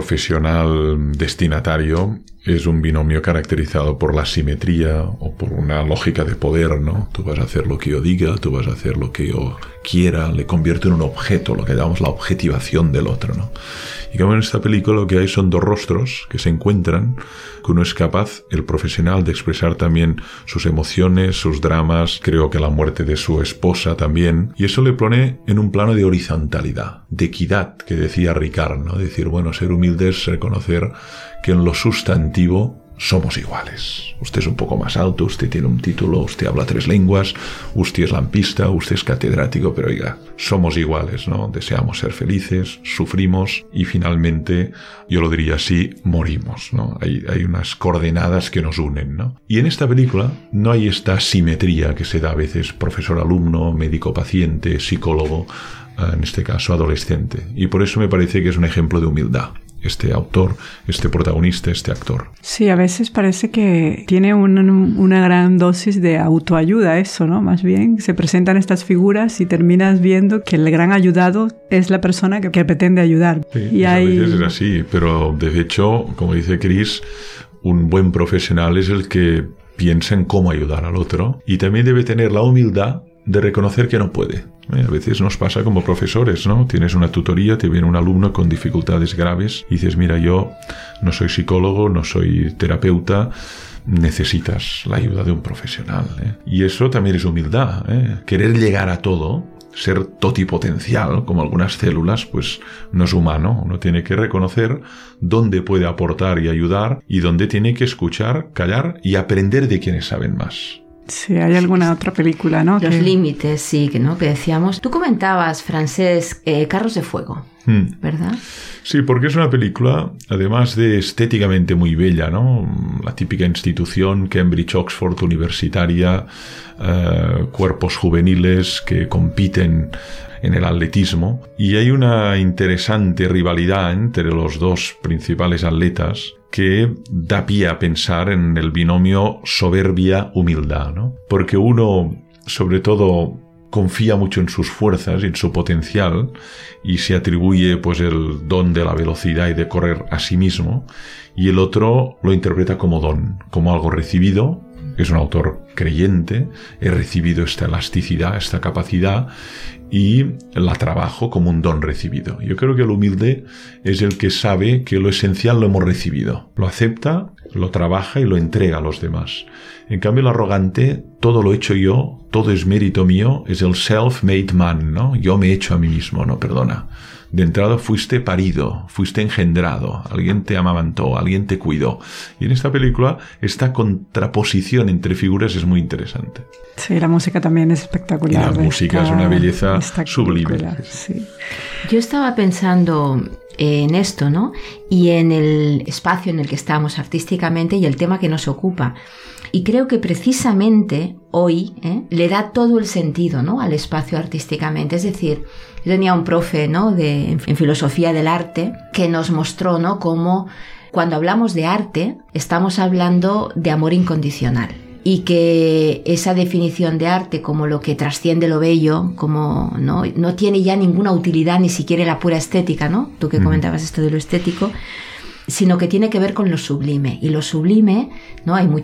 profesional-destinatario es un binomio caracterizado por la simetría o por una lógica de poder, ¿no? Tú vas a hacer lo que yo diga, tú vas a hacer lo que yo quiera, le convierto en un objeto, lo que llamamos la objetivación del otro, ¿no? Y como en esta película lo que hay son dos rostros que se encuentran, que uno es capaz, el profesional, de expresar también sus emociones, sus dramas, creo que la muerte de su esposa también, y eso le pone en un plano de horizontalidad, de equidad, que decía Ricard, ¿no? Decir, bueno, ser humilde es reconocer que en lo sustantivo somos iguales. Usted es un poco más alto, usted tiene un título, usted habla 3 lenguas, usted es lampista, usted es catedrático, pero oiga, somos iguales, ¿no? Deseamos ser felices, sufrimos y finalmente, yo lo diría así, morimos, ¿no? Hay unas coordenadas que nos unen, ¿no? Y en esta película no hay esta simetría que se da a veces profesor-alumno, médico-paciente, psicólogo, en este caso adolescente. Y por eso me parece que es un ejemplo de humildad. Este autor, este protagonista, este actor. Sí, a veces parece que tiene una gran dosis de autoayuda eso, ¿no? Más bien se presentan estas figuras y terminas viendo que el gran ayudado es la persona que pretende ayudar. Sí, y a veces es así, pero de hecho, como dice Chris, un buen profesional es el que piensa en cómo ayudar al otro y también debe tener la humildad de reconocer que no puede. A veces nos pasa como profesores, ¿no? Tienes una tutoría, te viene un alumno con dificultades graves y dices, mira, yo no soy psicólogo, no soy terapeuta, necesitas la ayuda de un profesional, ¿eh? Y eso también es humildad, ¿eh? Querer llegar a todo ser totipotencial, como algunas células, pues no es humano. Uno tiene que reconocer dónde puede aportar y ayudar y dónde tiene que escuchar, callar y aprender de quienes saben más. Sí, hay alguna otra película, ¿no? Los límites, sí, que decíamos. Tú comentabas, Francesc, Carros de Fuego, ¿verdad? Sí, porque es una película, además de estéticamente muy bella, ¿no? La típica institución Cambridge-Oxford universitaria, cuerpos juveniles que compiten en el atletismo, y hay una interesante rivalidad entre los dos principales atletas que da pie a pensar en el binomio soberbia-humildad, ¿no? Porque uno, sobre todo, confía mucho en sus fuerzas y en su potencial y se atribuye pues el don de la velocidad y de correr a sí mismo, y el otro lo interpreta como don, como algo recibido. Es un autor creyente, he recibido esta elasticidad, esta capacidad, y la trabajo como un don recibido. Yo creo que el humilde es el que sabe que lo esencial lo hemos recibido, lo acepta, lo trabaja y lo entrega a los demás. En cambio, el arrogante, todo lo he hecho yo, todo es mérito mío, es el self-made man, ¿no? Yo me he hecho a mí mismo, no, perdona. De entrada fuiste parido, fuiste engendrado, alguien te amamantó, alguien te cuidó. Y en esta película esta contraposición entre figuras es muy interesante. Sí, la música también es espectacular. Y la música es una belleza sublime. Sí. Yo estaba pensando en esto, ¿no? Y en el espacio en el que estamos artísticamente y el tema que nos ocupa. Y creo que precisamente hoy le da todo el sentido, ¿no?, al espacio artísticamente. Es decir, yo tenía un profe, ¿no?, en filosofía del arte que nos mostró, ¿no?, cómo cuando hablamos de arte estamos hablando de amor incondicional. Y que esa definición de arte como lo que trasciende lo bello, como no tiene ya ninguna utilidad, ni siquiera la pura estética, ¿no? Tú que comentabas esto de lo estético, sino que tiene que ver con lo sublime. Y lo sublime, ¿no? Hay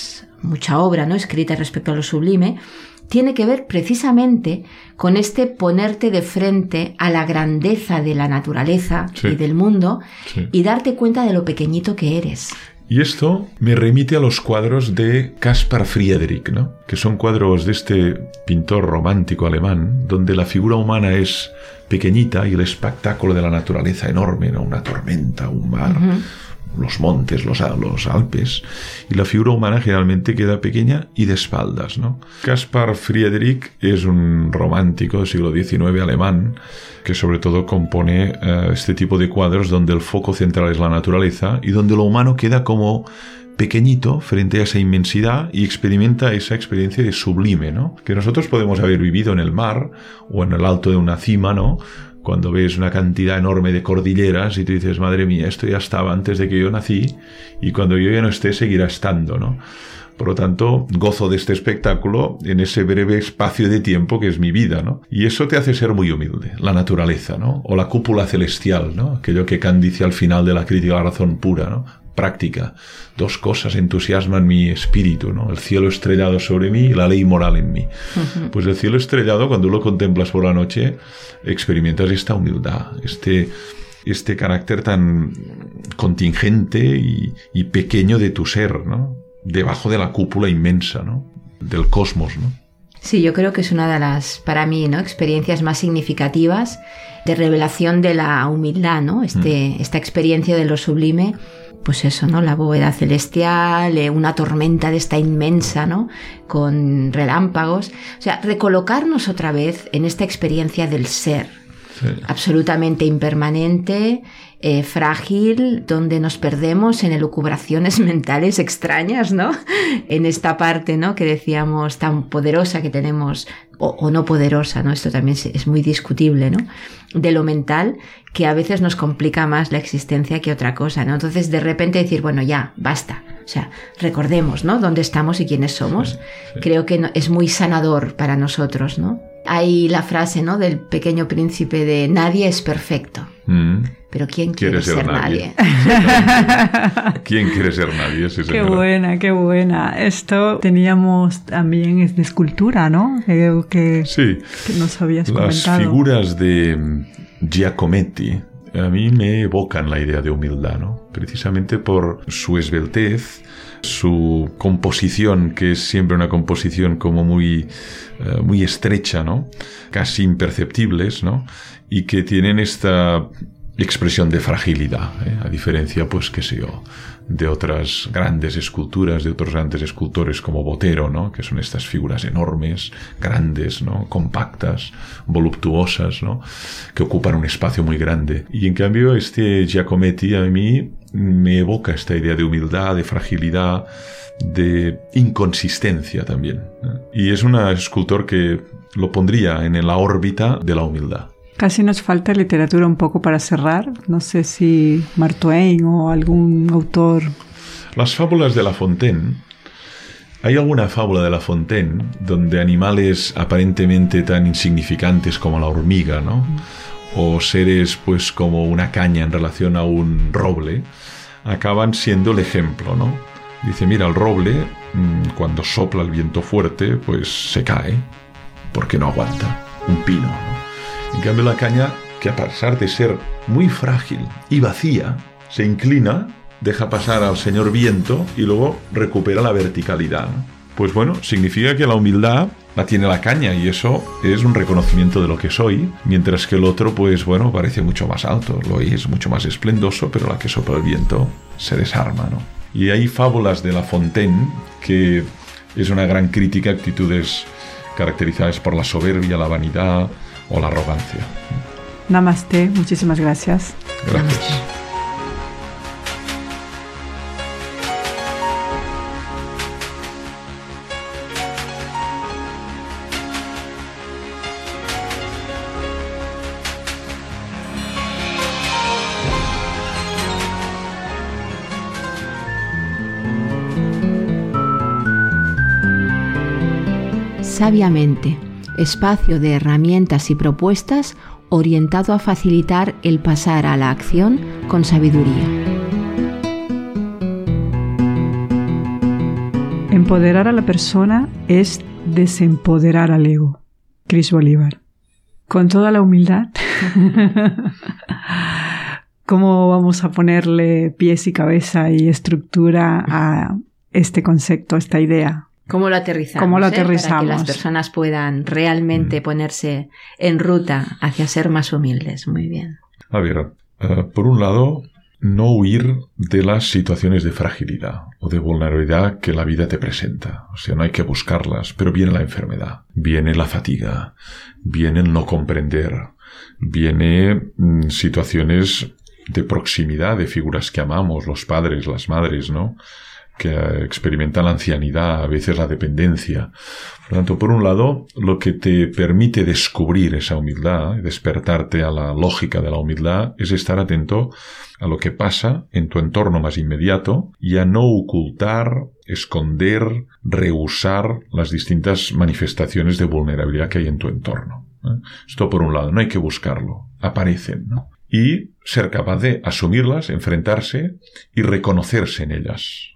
mucha obra, ¿no?, escrita respecto a lo sublime, tiene que ver precisamente con este ponerte de frente a la grandeza de la naturaleza y del mundo y darte cuenta de lo pequeñito que eres. Y esto me remite a los cuadros de Caspar Friedrich, ¿no?, que son cuadros de este pintor romántico alemán, donde la figura humana es pequeñita y el espectáculo de la naturaleza enorme, ¿no?, una tormenta, un mar, los montes, los Alpes, y la figura humana generalmente queda pequeña y de espaldas, ¿no? Caspar Friedrich es un romántico del siglo XIX alemán que sobre todo compone este tipo de cuadros donde el foco central es la naturaleza y donde lo humano queda como pequeñito frente a esa inmensidad y experimenta esa experiencia de sublime, ¿no?, que nosotros podemos haber vivido en el mar o en el alto de una cima, ¿no?, cuando ves una cantidad enorme de cordilleras y tú dices, madre mía, esto ya estaba antes de que yo nací y cuando yo ya no esté seguirá estando, ¿no? Por lo tanto, gozo de este espectáculo en ese breve espacio de tiempo que es mi vida, ¿no? Y eso te hace ser muy humilde, la naturaleza, ¿no? O la cúpula celestial, ¿no?, aquello que Kant dice al final de la crítica a la razón pura, ¿no? Práctica. Dos cosas entusiasman mi espíritu, ¿no? El cielo estrellado sobre mí y la ley moral en mí. Pues el cielo estrellado, cuando lo contemplas por la noche, experimentas esta humildad, este carácter tan contingente y pequeño de tu ser, ¿no?, debajo de la cúpula inmensa, ¿no?, del cosmos, ¿no? Sí, yo creo que es una de las, para mí, ¿no?, experiencias más significativas de revelación de la humildad, ¿no? Esta experiencia de lo sublime, pues eso, ¿no?, la bóveda celestial, una tormenta de esta inmensa, ¿no?, con relámpagos. O sea, recolocarnos otra vez en esta experiencia del ser, absolutamente impermanente, frágil, donde nos perdemos en elucubraciones mentales extrañas, ¿no?, en esta parte, ¿no?, que decíamos tan poderosa que tenemos, o no poderosa, ¿no?, esto también es muy discutible, ¿no?, de lo mental, que a veces nos complica más la existencia que otra cosa, ¿no? Entonces, de repente decir, bueno, ya, basta. O sea, recordemos, ¿no?, dónde estamos y quiénes somos. Creo que es muy sanador para nosotros, ¿no? Hay la frase, ¿no?, del Pequeño Príncipe de nadie es perfecto. Pero ¿quién quiere ser nadie? ¿Quién quiere ser nadie? Sí, qué buena, qué buena. Esto teníamos también de escultura, ¿no? Que nos habías comentado. Las figuras de Giacometti a mí me evocan la idea de humildad, ¿no? Precisamente por su esbeltez, su composición, que es siempre una composición como muy estrecha, ¿no? Casi imperceptibles, ¿no? Y que tienen esta expresión de fragilidad, a diferencia, pues, qué sé yo, de otras grandes esculturas, de otros grandes escultores como Botero, ¿no? Que son estas figuras enormes, grandes, ¿no? Compactas, voluptuosas, ¿no? Que ocupan un espacio muy grande. Y en cambio este Giacometti a mí me evoca esta idea de humildad, de fragilidad, de inconsistencia también, ¿eh? Y es un escultor que lo pondría en la órbita de la humildad. Casi nos falta literatura un poco para cerrar. No sé si Mark Twain o algún autor. Las fábulas de La Fontaine. ¿Hay alguna fábula de La Fontaine donde animales aparentemente tan insignificantes como la hormiga, ¿no? O seres, pues, como una caña en relación a un roble, acaban siendo el ejemplo, ¿no? Dice, mira, el roble, cuando sopla el viento fuerte, pues se cae, porque no aguanta. Un pino, ¿no? En cambio, la caña, que a pesar de ser muy frágil y vacía, se inclina, deja pasar al señor viento y luego recupera la verticalidad, ¿no? Pues bueno, significa que la humildad la tiene la caña y eso es un reconocimiento de lo que soy, mientras que el otro, pues bueno, parece mucho más alto, lo es mucho más esplendoso, pero la que sopla el viento se desarma, ¿no? Y hay fábulas de La Fontaine que es una gran crítica a actitudes caracterizadas por la soberbia, la vanidad o la arrogancia. Namaste, muchísimas gracias. Gracias. Sabiamente, espacio de herramientas y propuestas orientado a facilitar el pasar a la acción con sabiduría. Empoderar a la persona es desempoderar al ego. Chris Bolívar. Con toda la humildad, ¿cómo vamos a ponerle pies y cabeza y estructura a este concepto, a esta idea? ¿Cómo lo aterrizamos? Para que las personas puedan realmente ponerse en ruta hacia ser más humildes. Muy bien. A ver, por un lado, no huir de las situaciones de fragilidad o de vulnerabilidad que la vida te presenta. O sea, no hay que buscarlas, pero viene la enfermedad, viene la fatiga, viene el no comprender, viene situaciones de proximidad de figuras que amamos, los padres, las madres, ¿no? Que experimentan la ancianidad, a veces la dependencia. Por lo tanto, por un lado, lo que te permite descubrir esa humildad, despertarte a la lógica de la humildad, es estar atento a lo que pasa en tu entorno más inmediato y a no ocultar, esconder, rehusar las distintas manifestaciones de vulnerabilidad que hay en tu entorno. Esto por un lado, no hay que buscarlo, aparecen, ¿no? Y ser capaz de asumirlas, enfrentarse y reconocerse en ellas.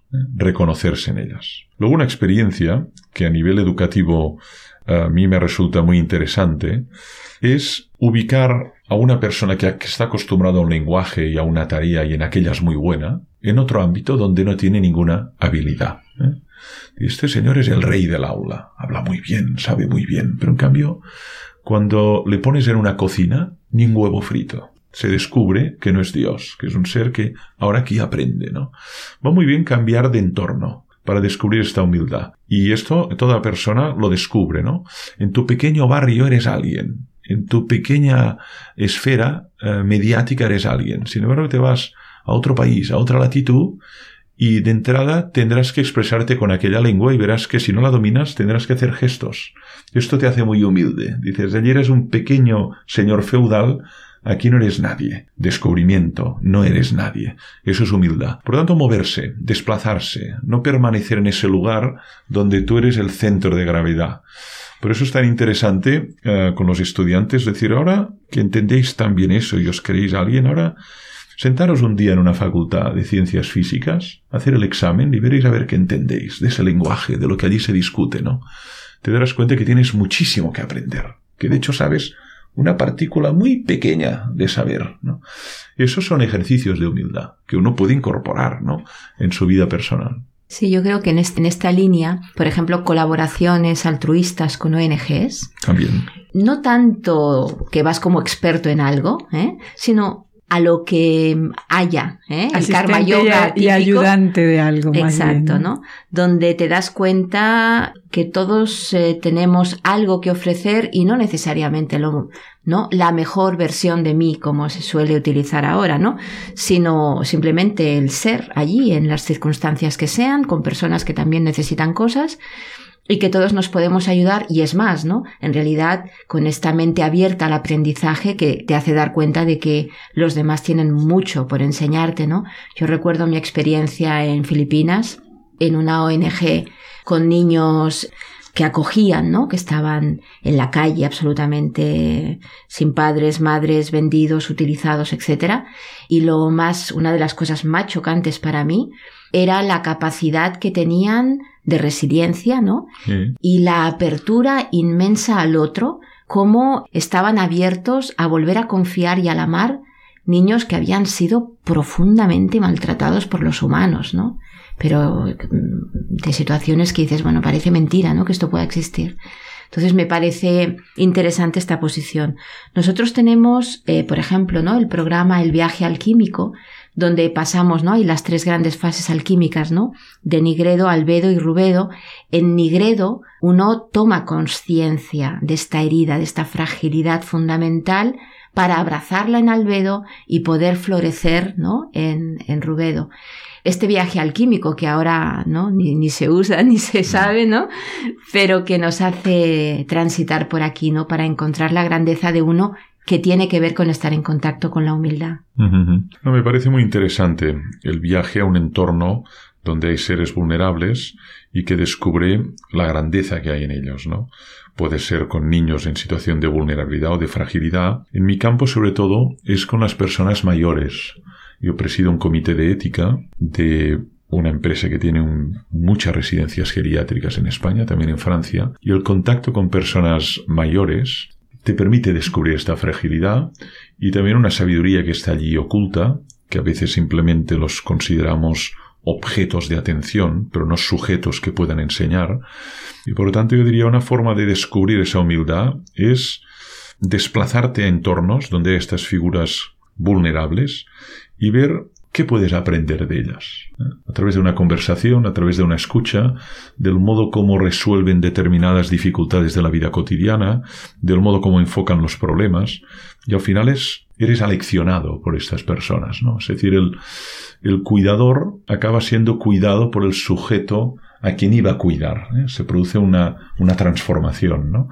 Luego, una experiencia que a nivel educativo a mí me resulta muy interesante es ubicar a una persona que está acostumbrada a un lenguaje y a una tarea y en aquella es muy buena, en otro ámbito donde no tiene ninguna habilidad. Y este señor es el rey del aula, habla muy bien, sabe muy bien, pero en cambio, cuando le pones en una cocina, ni un huevo frito. Se descubre que no es Dios, que es un ser que ahora aquí aprende, ¿no? Va muy bien cambiar de entorno para descubrir esta humildad. Y esto toda persona lo descubre, ¿no? En tu pequeño barrio eres alguien. En tu pequeña esfera mediática eres alguien. Sin embargo, te vas a otro país, a otra latitud, y de entrada tendrás que expresarte con aquella lengua y verás que si no la dominas tendrás que hacer gestos. Esto te hace muy humilde. Dices, ayer eres un pequeño señor feudal. Aquí no eres nadie. Descubrimiento. No eres nadie. Eso es humildad. Por lo tanto, moverse, desplazarse, no permanecer en ese lugar donde tú eres el centro de gravedad. Por eso es tan interesante con los estudiantes decir, ahora que entendéis tan bien eso y os queréis a alguien, ahora sentaros un día en una facultad de ciencias físicas, hacer el examen y veréis a ver qué entendéis de ese lenguaje, de lo que allí se discute, ¿no? Te darás cuenta que tienes muchísimo que aprender, que de hecho sabes una partícula muy pequeña de saber, ¿no? Esos son ejercicios de humildad que uno puede incorporar, ¿no?, en su vida personal. Sí, yo creo que en esta línea, por ejemplo, colaboraciones altruistas con ONGs. También. No tanto que vas como experto en algo, sino a lo que haya, el karma yoga y ayudante de algo. Exacto, ¿no? Donde te das cuenta que todos tenemos algo que ofrecer y no necesariamente la mejor versión de mí, como se suele utilizar ahora, ¿no? Sino simplemente el ser allí en las circunstancias que sean, con personas que también necesitan cosas, y que todos nos podemos ayudar, y es más, ¿no? En realidad, con esta mente abierta al aprendizaje que te hace dar cuenta de que los demás tienen mucho por enseñarte, ¿no? Yo recuerdo mi experiencia en Filipinas, en una ONG con niños que acogían, ¿no?, que estaban en la calle absolutamente sin padres, madres, vendidos, utilizados, etc. Y una de las cosas más chocantes para mí era la capacidad que tenían de resiliencia, ¿no? Sí. Y la apertura inmensa al otro, cómo estaban abiertos a volver a confiar y a amar niños que habían sido profundamente maltratados por los humanos, ¿no? Pero de situaciones que dices, bueno, parece mentira, ¿no?, que esto pueda existir. Entonces me parece interesante esta posición. Nosotros tenemos, por ejemplo, ¿no?, el programa El viaje alquímico, donde pasamos, ¿no?, hay las 3 grandes fases alquímicas, ¿no?, de Nigredo, Albedo y Rubedo. En Nigredo uno toma conciencia de esta herida, de esta fragilidad fundamental, para abrazarla en Albedo y poder florecer, ¿no?, en Rubedo. Este viaje alquímico que ahora, ¿no?, ni se usa ni se sabe, ¿no?, pero que nos hace transitar por aquí, ¿no?, para encontrar la grandeza de uno, que tiene que ver con estar en contacto con la humildad. No, me parece muy interesante el viaje a un entorno donde hay seres vulnerables y que descubre la grandeza que hay en ellos, ¿no? Puede ser con niños en situación de vulnerabilidad o de fragilidad. En mi campo, sobre todo, es con las personas mayores. Yo presido un comité de ética de una empresa que tiene muchas residencias geriátricas en España, también en Francia, y el contacto con personas mayores te permite descubrir esta fragilidad y también una sabiduría que está allí oculta, que a veces simplemente los consideramos objetos de atención, pero no sujetos que puedan enseñar. Y por lo tanto yo diría una forma de descubrir esa humildad es desplazarte a entornos donde hay estas figuras vulnerables y ver qué puedes aprender de ellas, a través de una conversación, a través de una escucha, del modo como resuelven determinadas dificultades de la vida cotidiana, del modo como enfocan los problemas, y al final eres aleccionado por estas personas, ¿no? Es decir, el cuidador acaba siendo cuidado por el sujeto a quien iba a cuidar, ¿eh? Se produce una transformación, ¿no?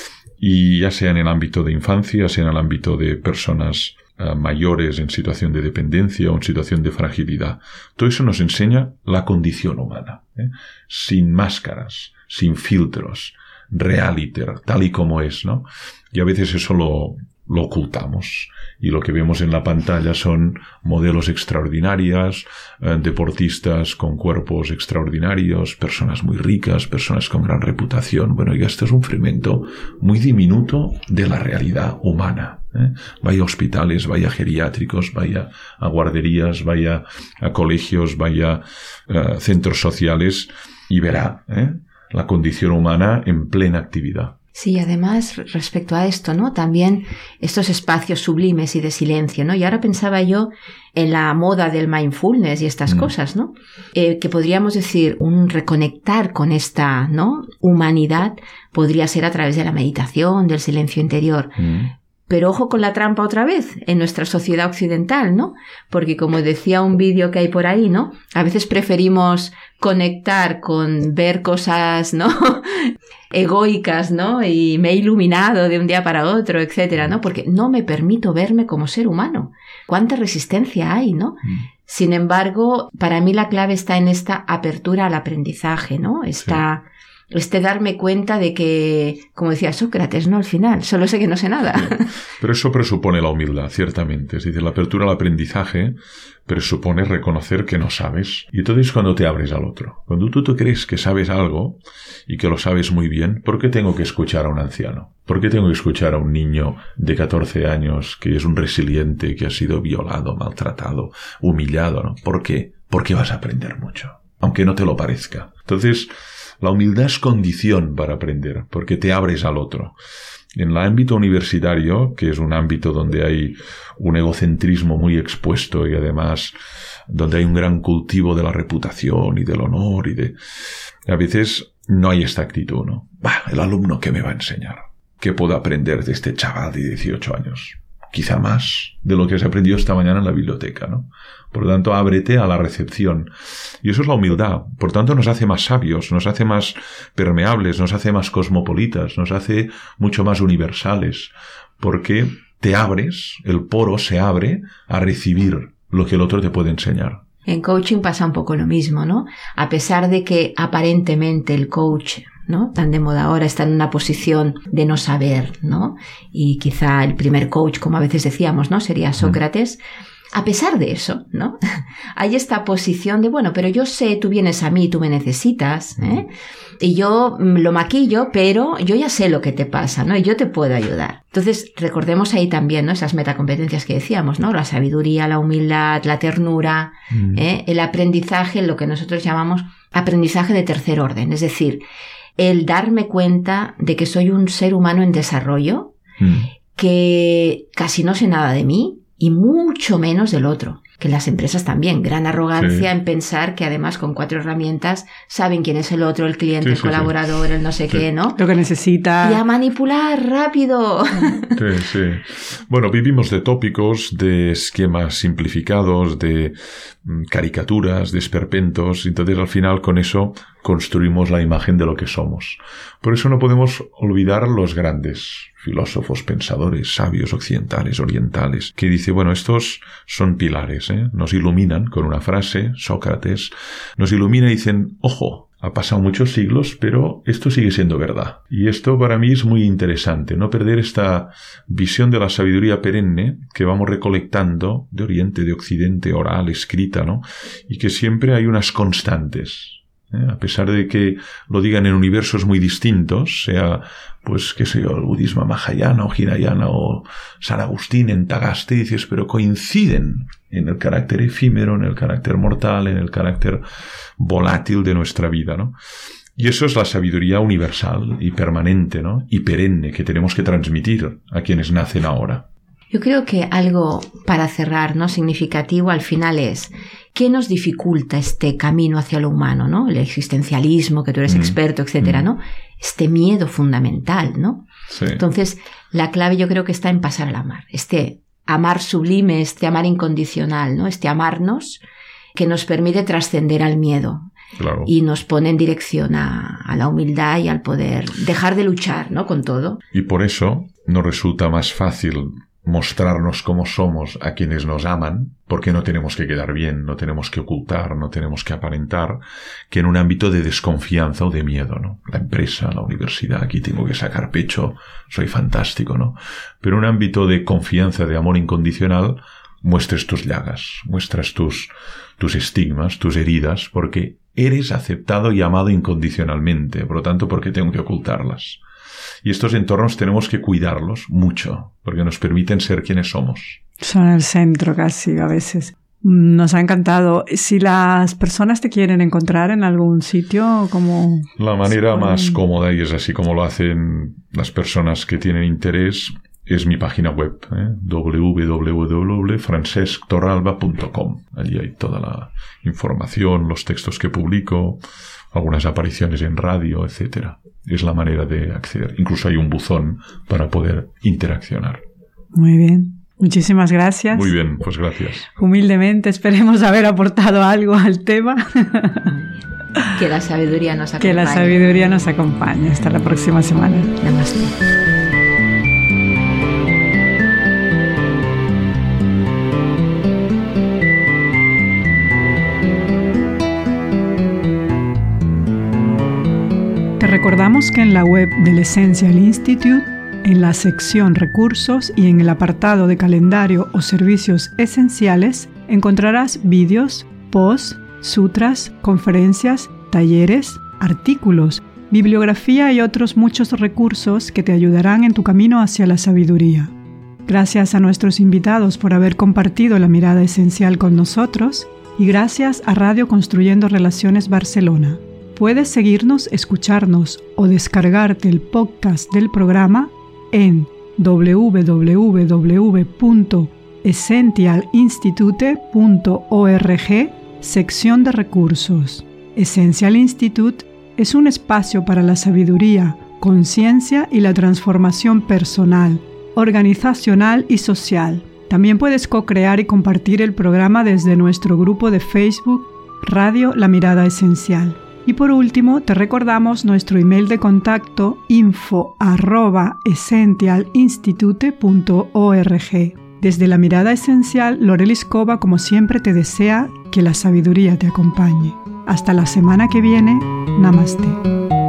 Y ya sea en el ámbito de infancia, sea en el ámbito de personas mayores en situación de dependencia o en situación de fragilidad. Todo eso nos enseña la condición humana, sin máscaras, sin filtros, realiter, tal y como es, ¿no? Y a veces eso lo ocultamos. Y lo que vemos en la pantalla son modelos extraordinarias, deportistas con cuerpos extraordinarios, personas muy ricas, personas con gran reputación. Bueno, y esto es un fragmento muy diminuto de la realidad humana. Vaya a hospitales, vaya a geriátricos, vaya a guarderías, vaya a colegios, vaya a centros sociales y verá la condición humana en plena actividad. Sí, además, respecto a esto, ¿no?, también estos espacios sublimes y de silencio, ¿no? Y ahora pensaba yo en la moda del mindfulness y estas cosas, ¿no? Que podríamos decir, un reconectar con esta, ¿no?, humanidad podría ser a través de la meditación, del silencio interior. Pero ojo con la trampa otra vez en nuestra sociedad occidental, ¿no? Porque como decía un vídeo que hay por ahí, ¿no?, a veces preferimos conectar con ver cosas, ¿no?, egoicas, ¿no?, y me he iluminado de un día para otro, etcétera, ¿no?, porque no me permito verme como ser humano. ¿Cuánta resistencia hay, no? Sin embargo, para mí la clave está en esta apertura al aprendizaje, ¿no? darme cuenta de que, como decía Sócrates, ¿no? Al final, solo sé que no sé nada. Sí. Pero eso presupone la humildad, ciertamente. Es decir, la apertura al aprendizaje presupone reconocer que no sabes. Y entonces cuando te abres al otro. Cuando tú crees que sabes algo y que lo sabes muy bien, ¿por qué tengo que escuchar a un anciano? ¿Por qué tengo que escuchar a un niño de 14 años que es un resiliente, que ha sido violado, maltratado, humillado, ¿no? ¿Por qué? Porque vas a aprender mucho, aunque no te lo parezca. Entonces, la humildad es condición para aprender, porque te abres al otro. En el ámbito universitario, que es un ámbito donde hay un egocentrismo muy expuesto y además donde hay un gran cultivo de la reputación y del honor a veces no hay esta actitud, ¿no? El alumno, ¿qué me va a enseñar? ¿Qué puedo aprender de este chaval de 18 años? Quizá más de lo que has aprendido esta mañana en la biblioteca, ¿no? Por lo tanto, ábrete a la recepción. Y eso es la humildad. Por tanto, nos hace más sabios, nos hace más permeables, nos hace más cosmopolitas, nos hace mucho más universales. Porque te abres, el poro se abre a recibir lo que el otro te puede enseñar. En coaching pasa un poco lo mismo, ¿no? A pesar de que aparentemente el coach, ¿no?, tan de moda ahora, está en una posición de no saber, ¿no? Y quizá el primer coach, como a veces decíamos, ¿no?, sería Sócrates. A pesar de eso, ¿no?, hay esta posición de, bueno, pero yo sé, tú vienes a mí, tú me necesitas, ¿eh? Y yo lo maquillo, pero yo ya sé lo que te pasa, ¿no? Y yo te puedo ayudar. Entonces, recordemos ahí también, ¿no?, esas metacompetencias que decíamos, ¿no? La sabiduría, la humildad, la ternura, el aprendizaje, lo que nosotros llamamos aprendizaje de tercer orden. Es decir, el darme cuenta de que soy un ser humano en desarrollo, que casi no sé nada de mí, y mucho menos del otro, que las empresas también, gran arrogancia en pensar que además con 4 herramientas saben quién es el otro, el cliente, el colaborador, el no sé qué, ¿no? Lo que necesita. Y a manipular rápido. Sí. Bueno, vivimos de tópicos, de esquemas simplificados, de caricaturas, de esperpentos, entonces al final con eso construimos la imagen de lo que somos. Por eso no podemos olvidar los grandes filósofos, pensadores, sabios occidentales, orientales, que dice, bueno, estos son pilares, ¿eh? Nos iluminan con una frase, Sócrates, nos ilumina y dicen, ojo, ha pasado muchos siglos, pero esto sigue siendo verdad. Y esto para mí es muy interesante, no perder esta visión de la sabiduría perenne que vamos recolectando de Oriente, de Occidente, oral, escrita, ¿no? Y que siempre hay unas constantes. A pesar de que lo digan en universos muy distintos, sea, pues, qué sé yo, el budismo mahayana o hinayana o San Agustín en Tagaste, dices, pero coinciden en el carácter efímero, en el carácter mortal, en el carácter volátil de nuestra vida, ¿no? Y eso es la sabiduría universal y permanente, ¿no?, y perenne que tenemos que transmitir a quienes nacen ahora. Yo creo que algo para cerrar, ¿no?, significativo al final es ¿qué nos dificulta este camino hacia lo humano, ¿no? El existencialismo, que tú eres experto, etcétera, ¿no? Este miedo fundamental, ¿no? Sí. Entonces, la clave yo creo que está en pasar al amar. Este amar sublime, este amar incondicional, ¿no? Este amarnos que nos permite trascender al miedo. Claro. Y nos pone en dirección a la humildad y al poder dejar de luchar, ¿no?, con todo. Y por eso nos resulta más fácil mostrarnos como somos a quienes nos aman, porque no tenemos que quedar bien, no tenemos que ocultar, no tenemos que aparentar, que en un ámbito de desconfianza o de miedo, ¿no? La empresa, la universidad, aquí tengo que sacar pecho, soy fantástico, ¿no? Pero en un ámbito de confianza, de amor incondicional, muestres tus llagas, muestras tus estigmas, tus heridas, porque eres aceptado y amado incondicionalmente, por lo tanto, ¿por qué tengo que ocultarlas? Y estos entornos tenemos que cuidarlos mucho, porque nos permiten ser quienes somos. Son el centro casi a veces. Nos ha encantado. Si las personas te quieren encontrar en algún sitio, ¿cómo? La manera más cómoda, y es así como lo hacen las personas que tienen interés, es mi página web, www.francesctorralba.com. Allí hay toda la información, los textos que publico, algunas apariciones en radio, etcétera. Es la manera de acceder. Incluso hay un buzón para poder interaccionar. Muy bien. Muchísimas gracias. Muy bien, pues gracias. Humildemente esperemos haber aportado algo al tema. Que la sabiduría nos acompañe. Que la sabiduría nos acompañe. Hasta la próxima semana. Namaste. recordamos que en la web del Essential Institute, en la sección Recursos y en el apartado de Calendario o Servicios Esenciales, encontrarás vídeos, posts, sutras, conferencias, talleres, artículos, bibliografía y otros muchos recursos que te ayudarán en tu camino hacia la sabiduría. Gracias a nuestros invitados por haber compartido la mirada esencial con nosotros y gracias a Radio Construyendo Relaciones Barcelona. Puedes seguirnos, escucharnos o descargarte el podcast del programa en www.essentialinstitute.org, sección de recursos. Essential Institute es un espacio para la sabiduría, conciencia y la transformación personal, organizacional y social. También puedes co-crear y compartir el programa desde nuestro grupo de Facebook Radio La Mirada Esencial. Y por último, te recordamos nuestro email de contacto info@essentialinstitute.org. Desde La Mirada Esencial, Lorelis Cova, como siempre, te desea que la sabiduría te acompañe. Hasta la semana que viene. Namaste.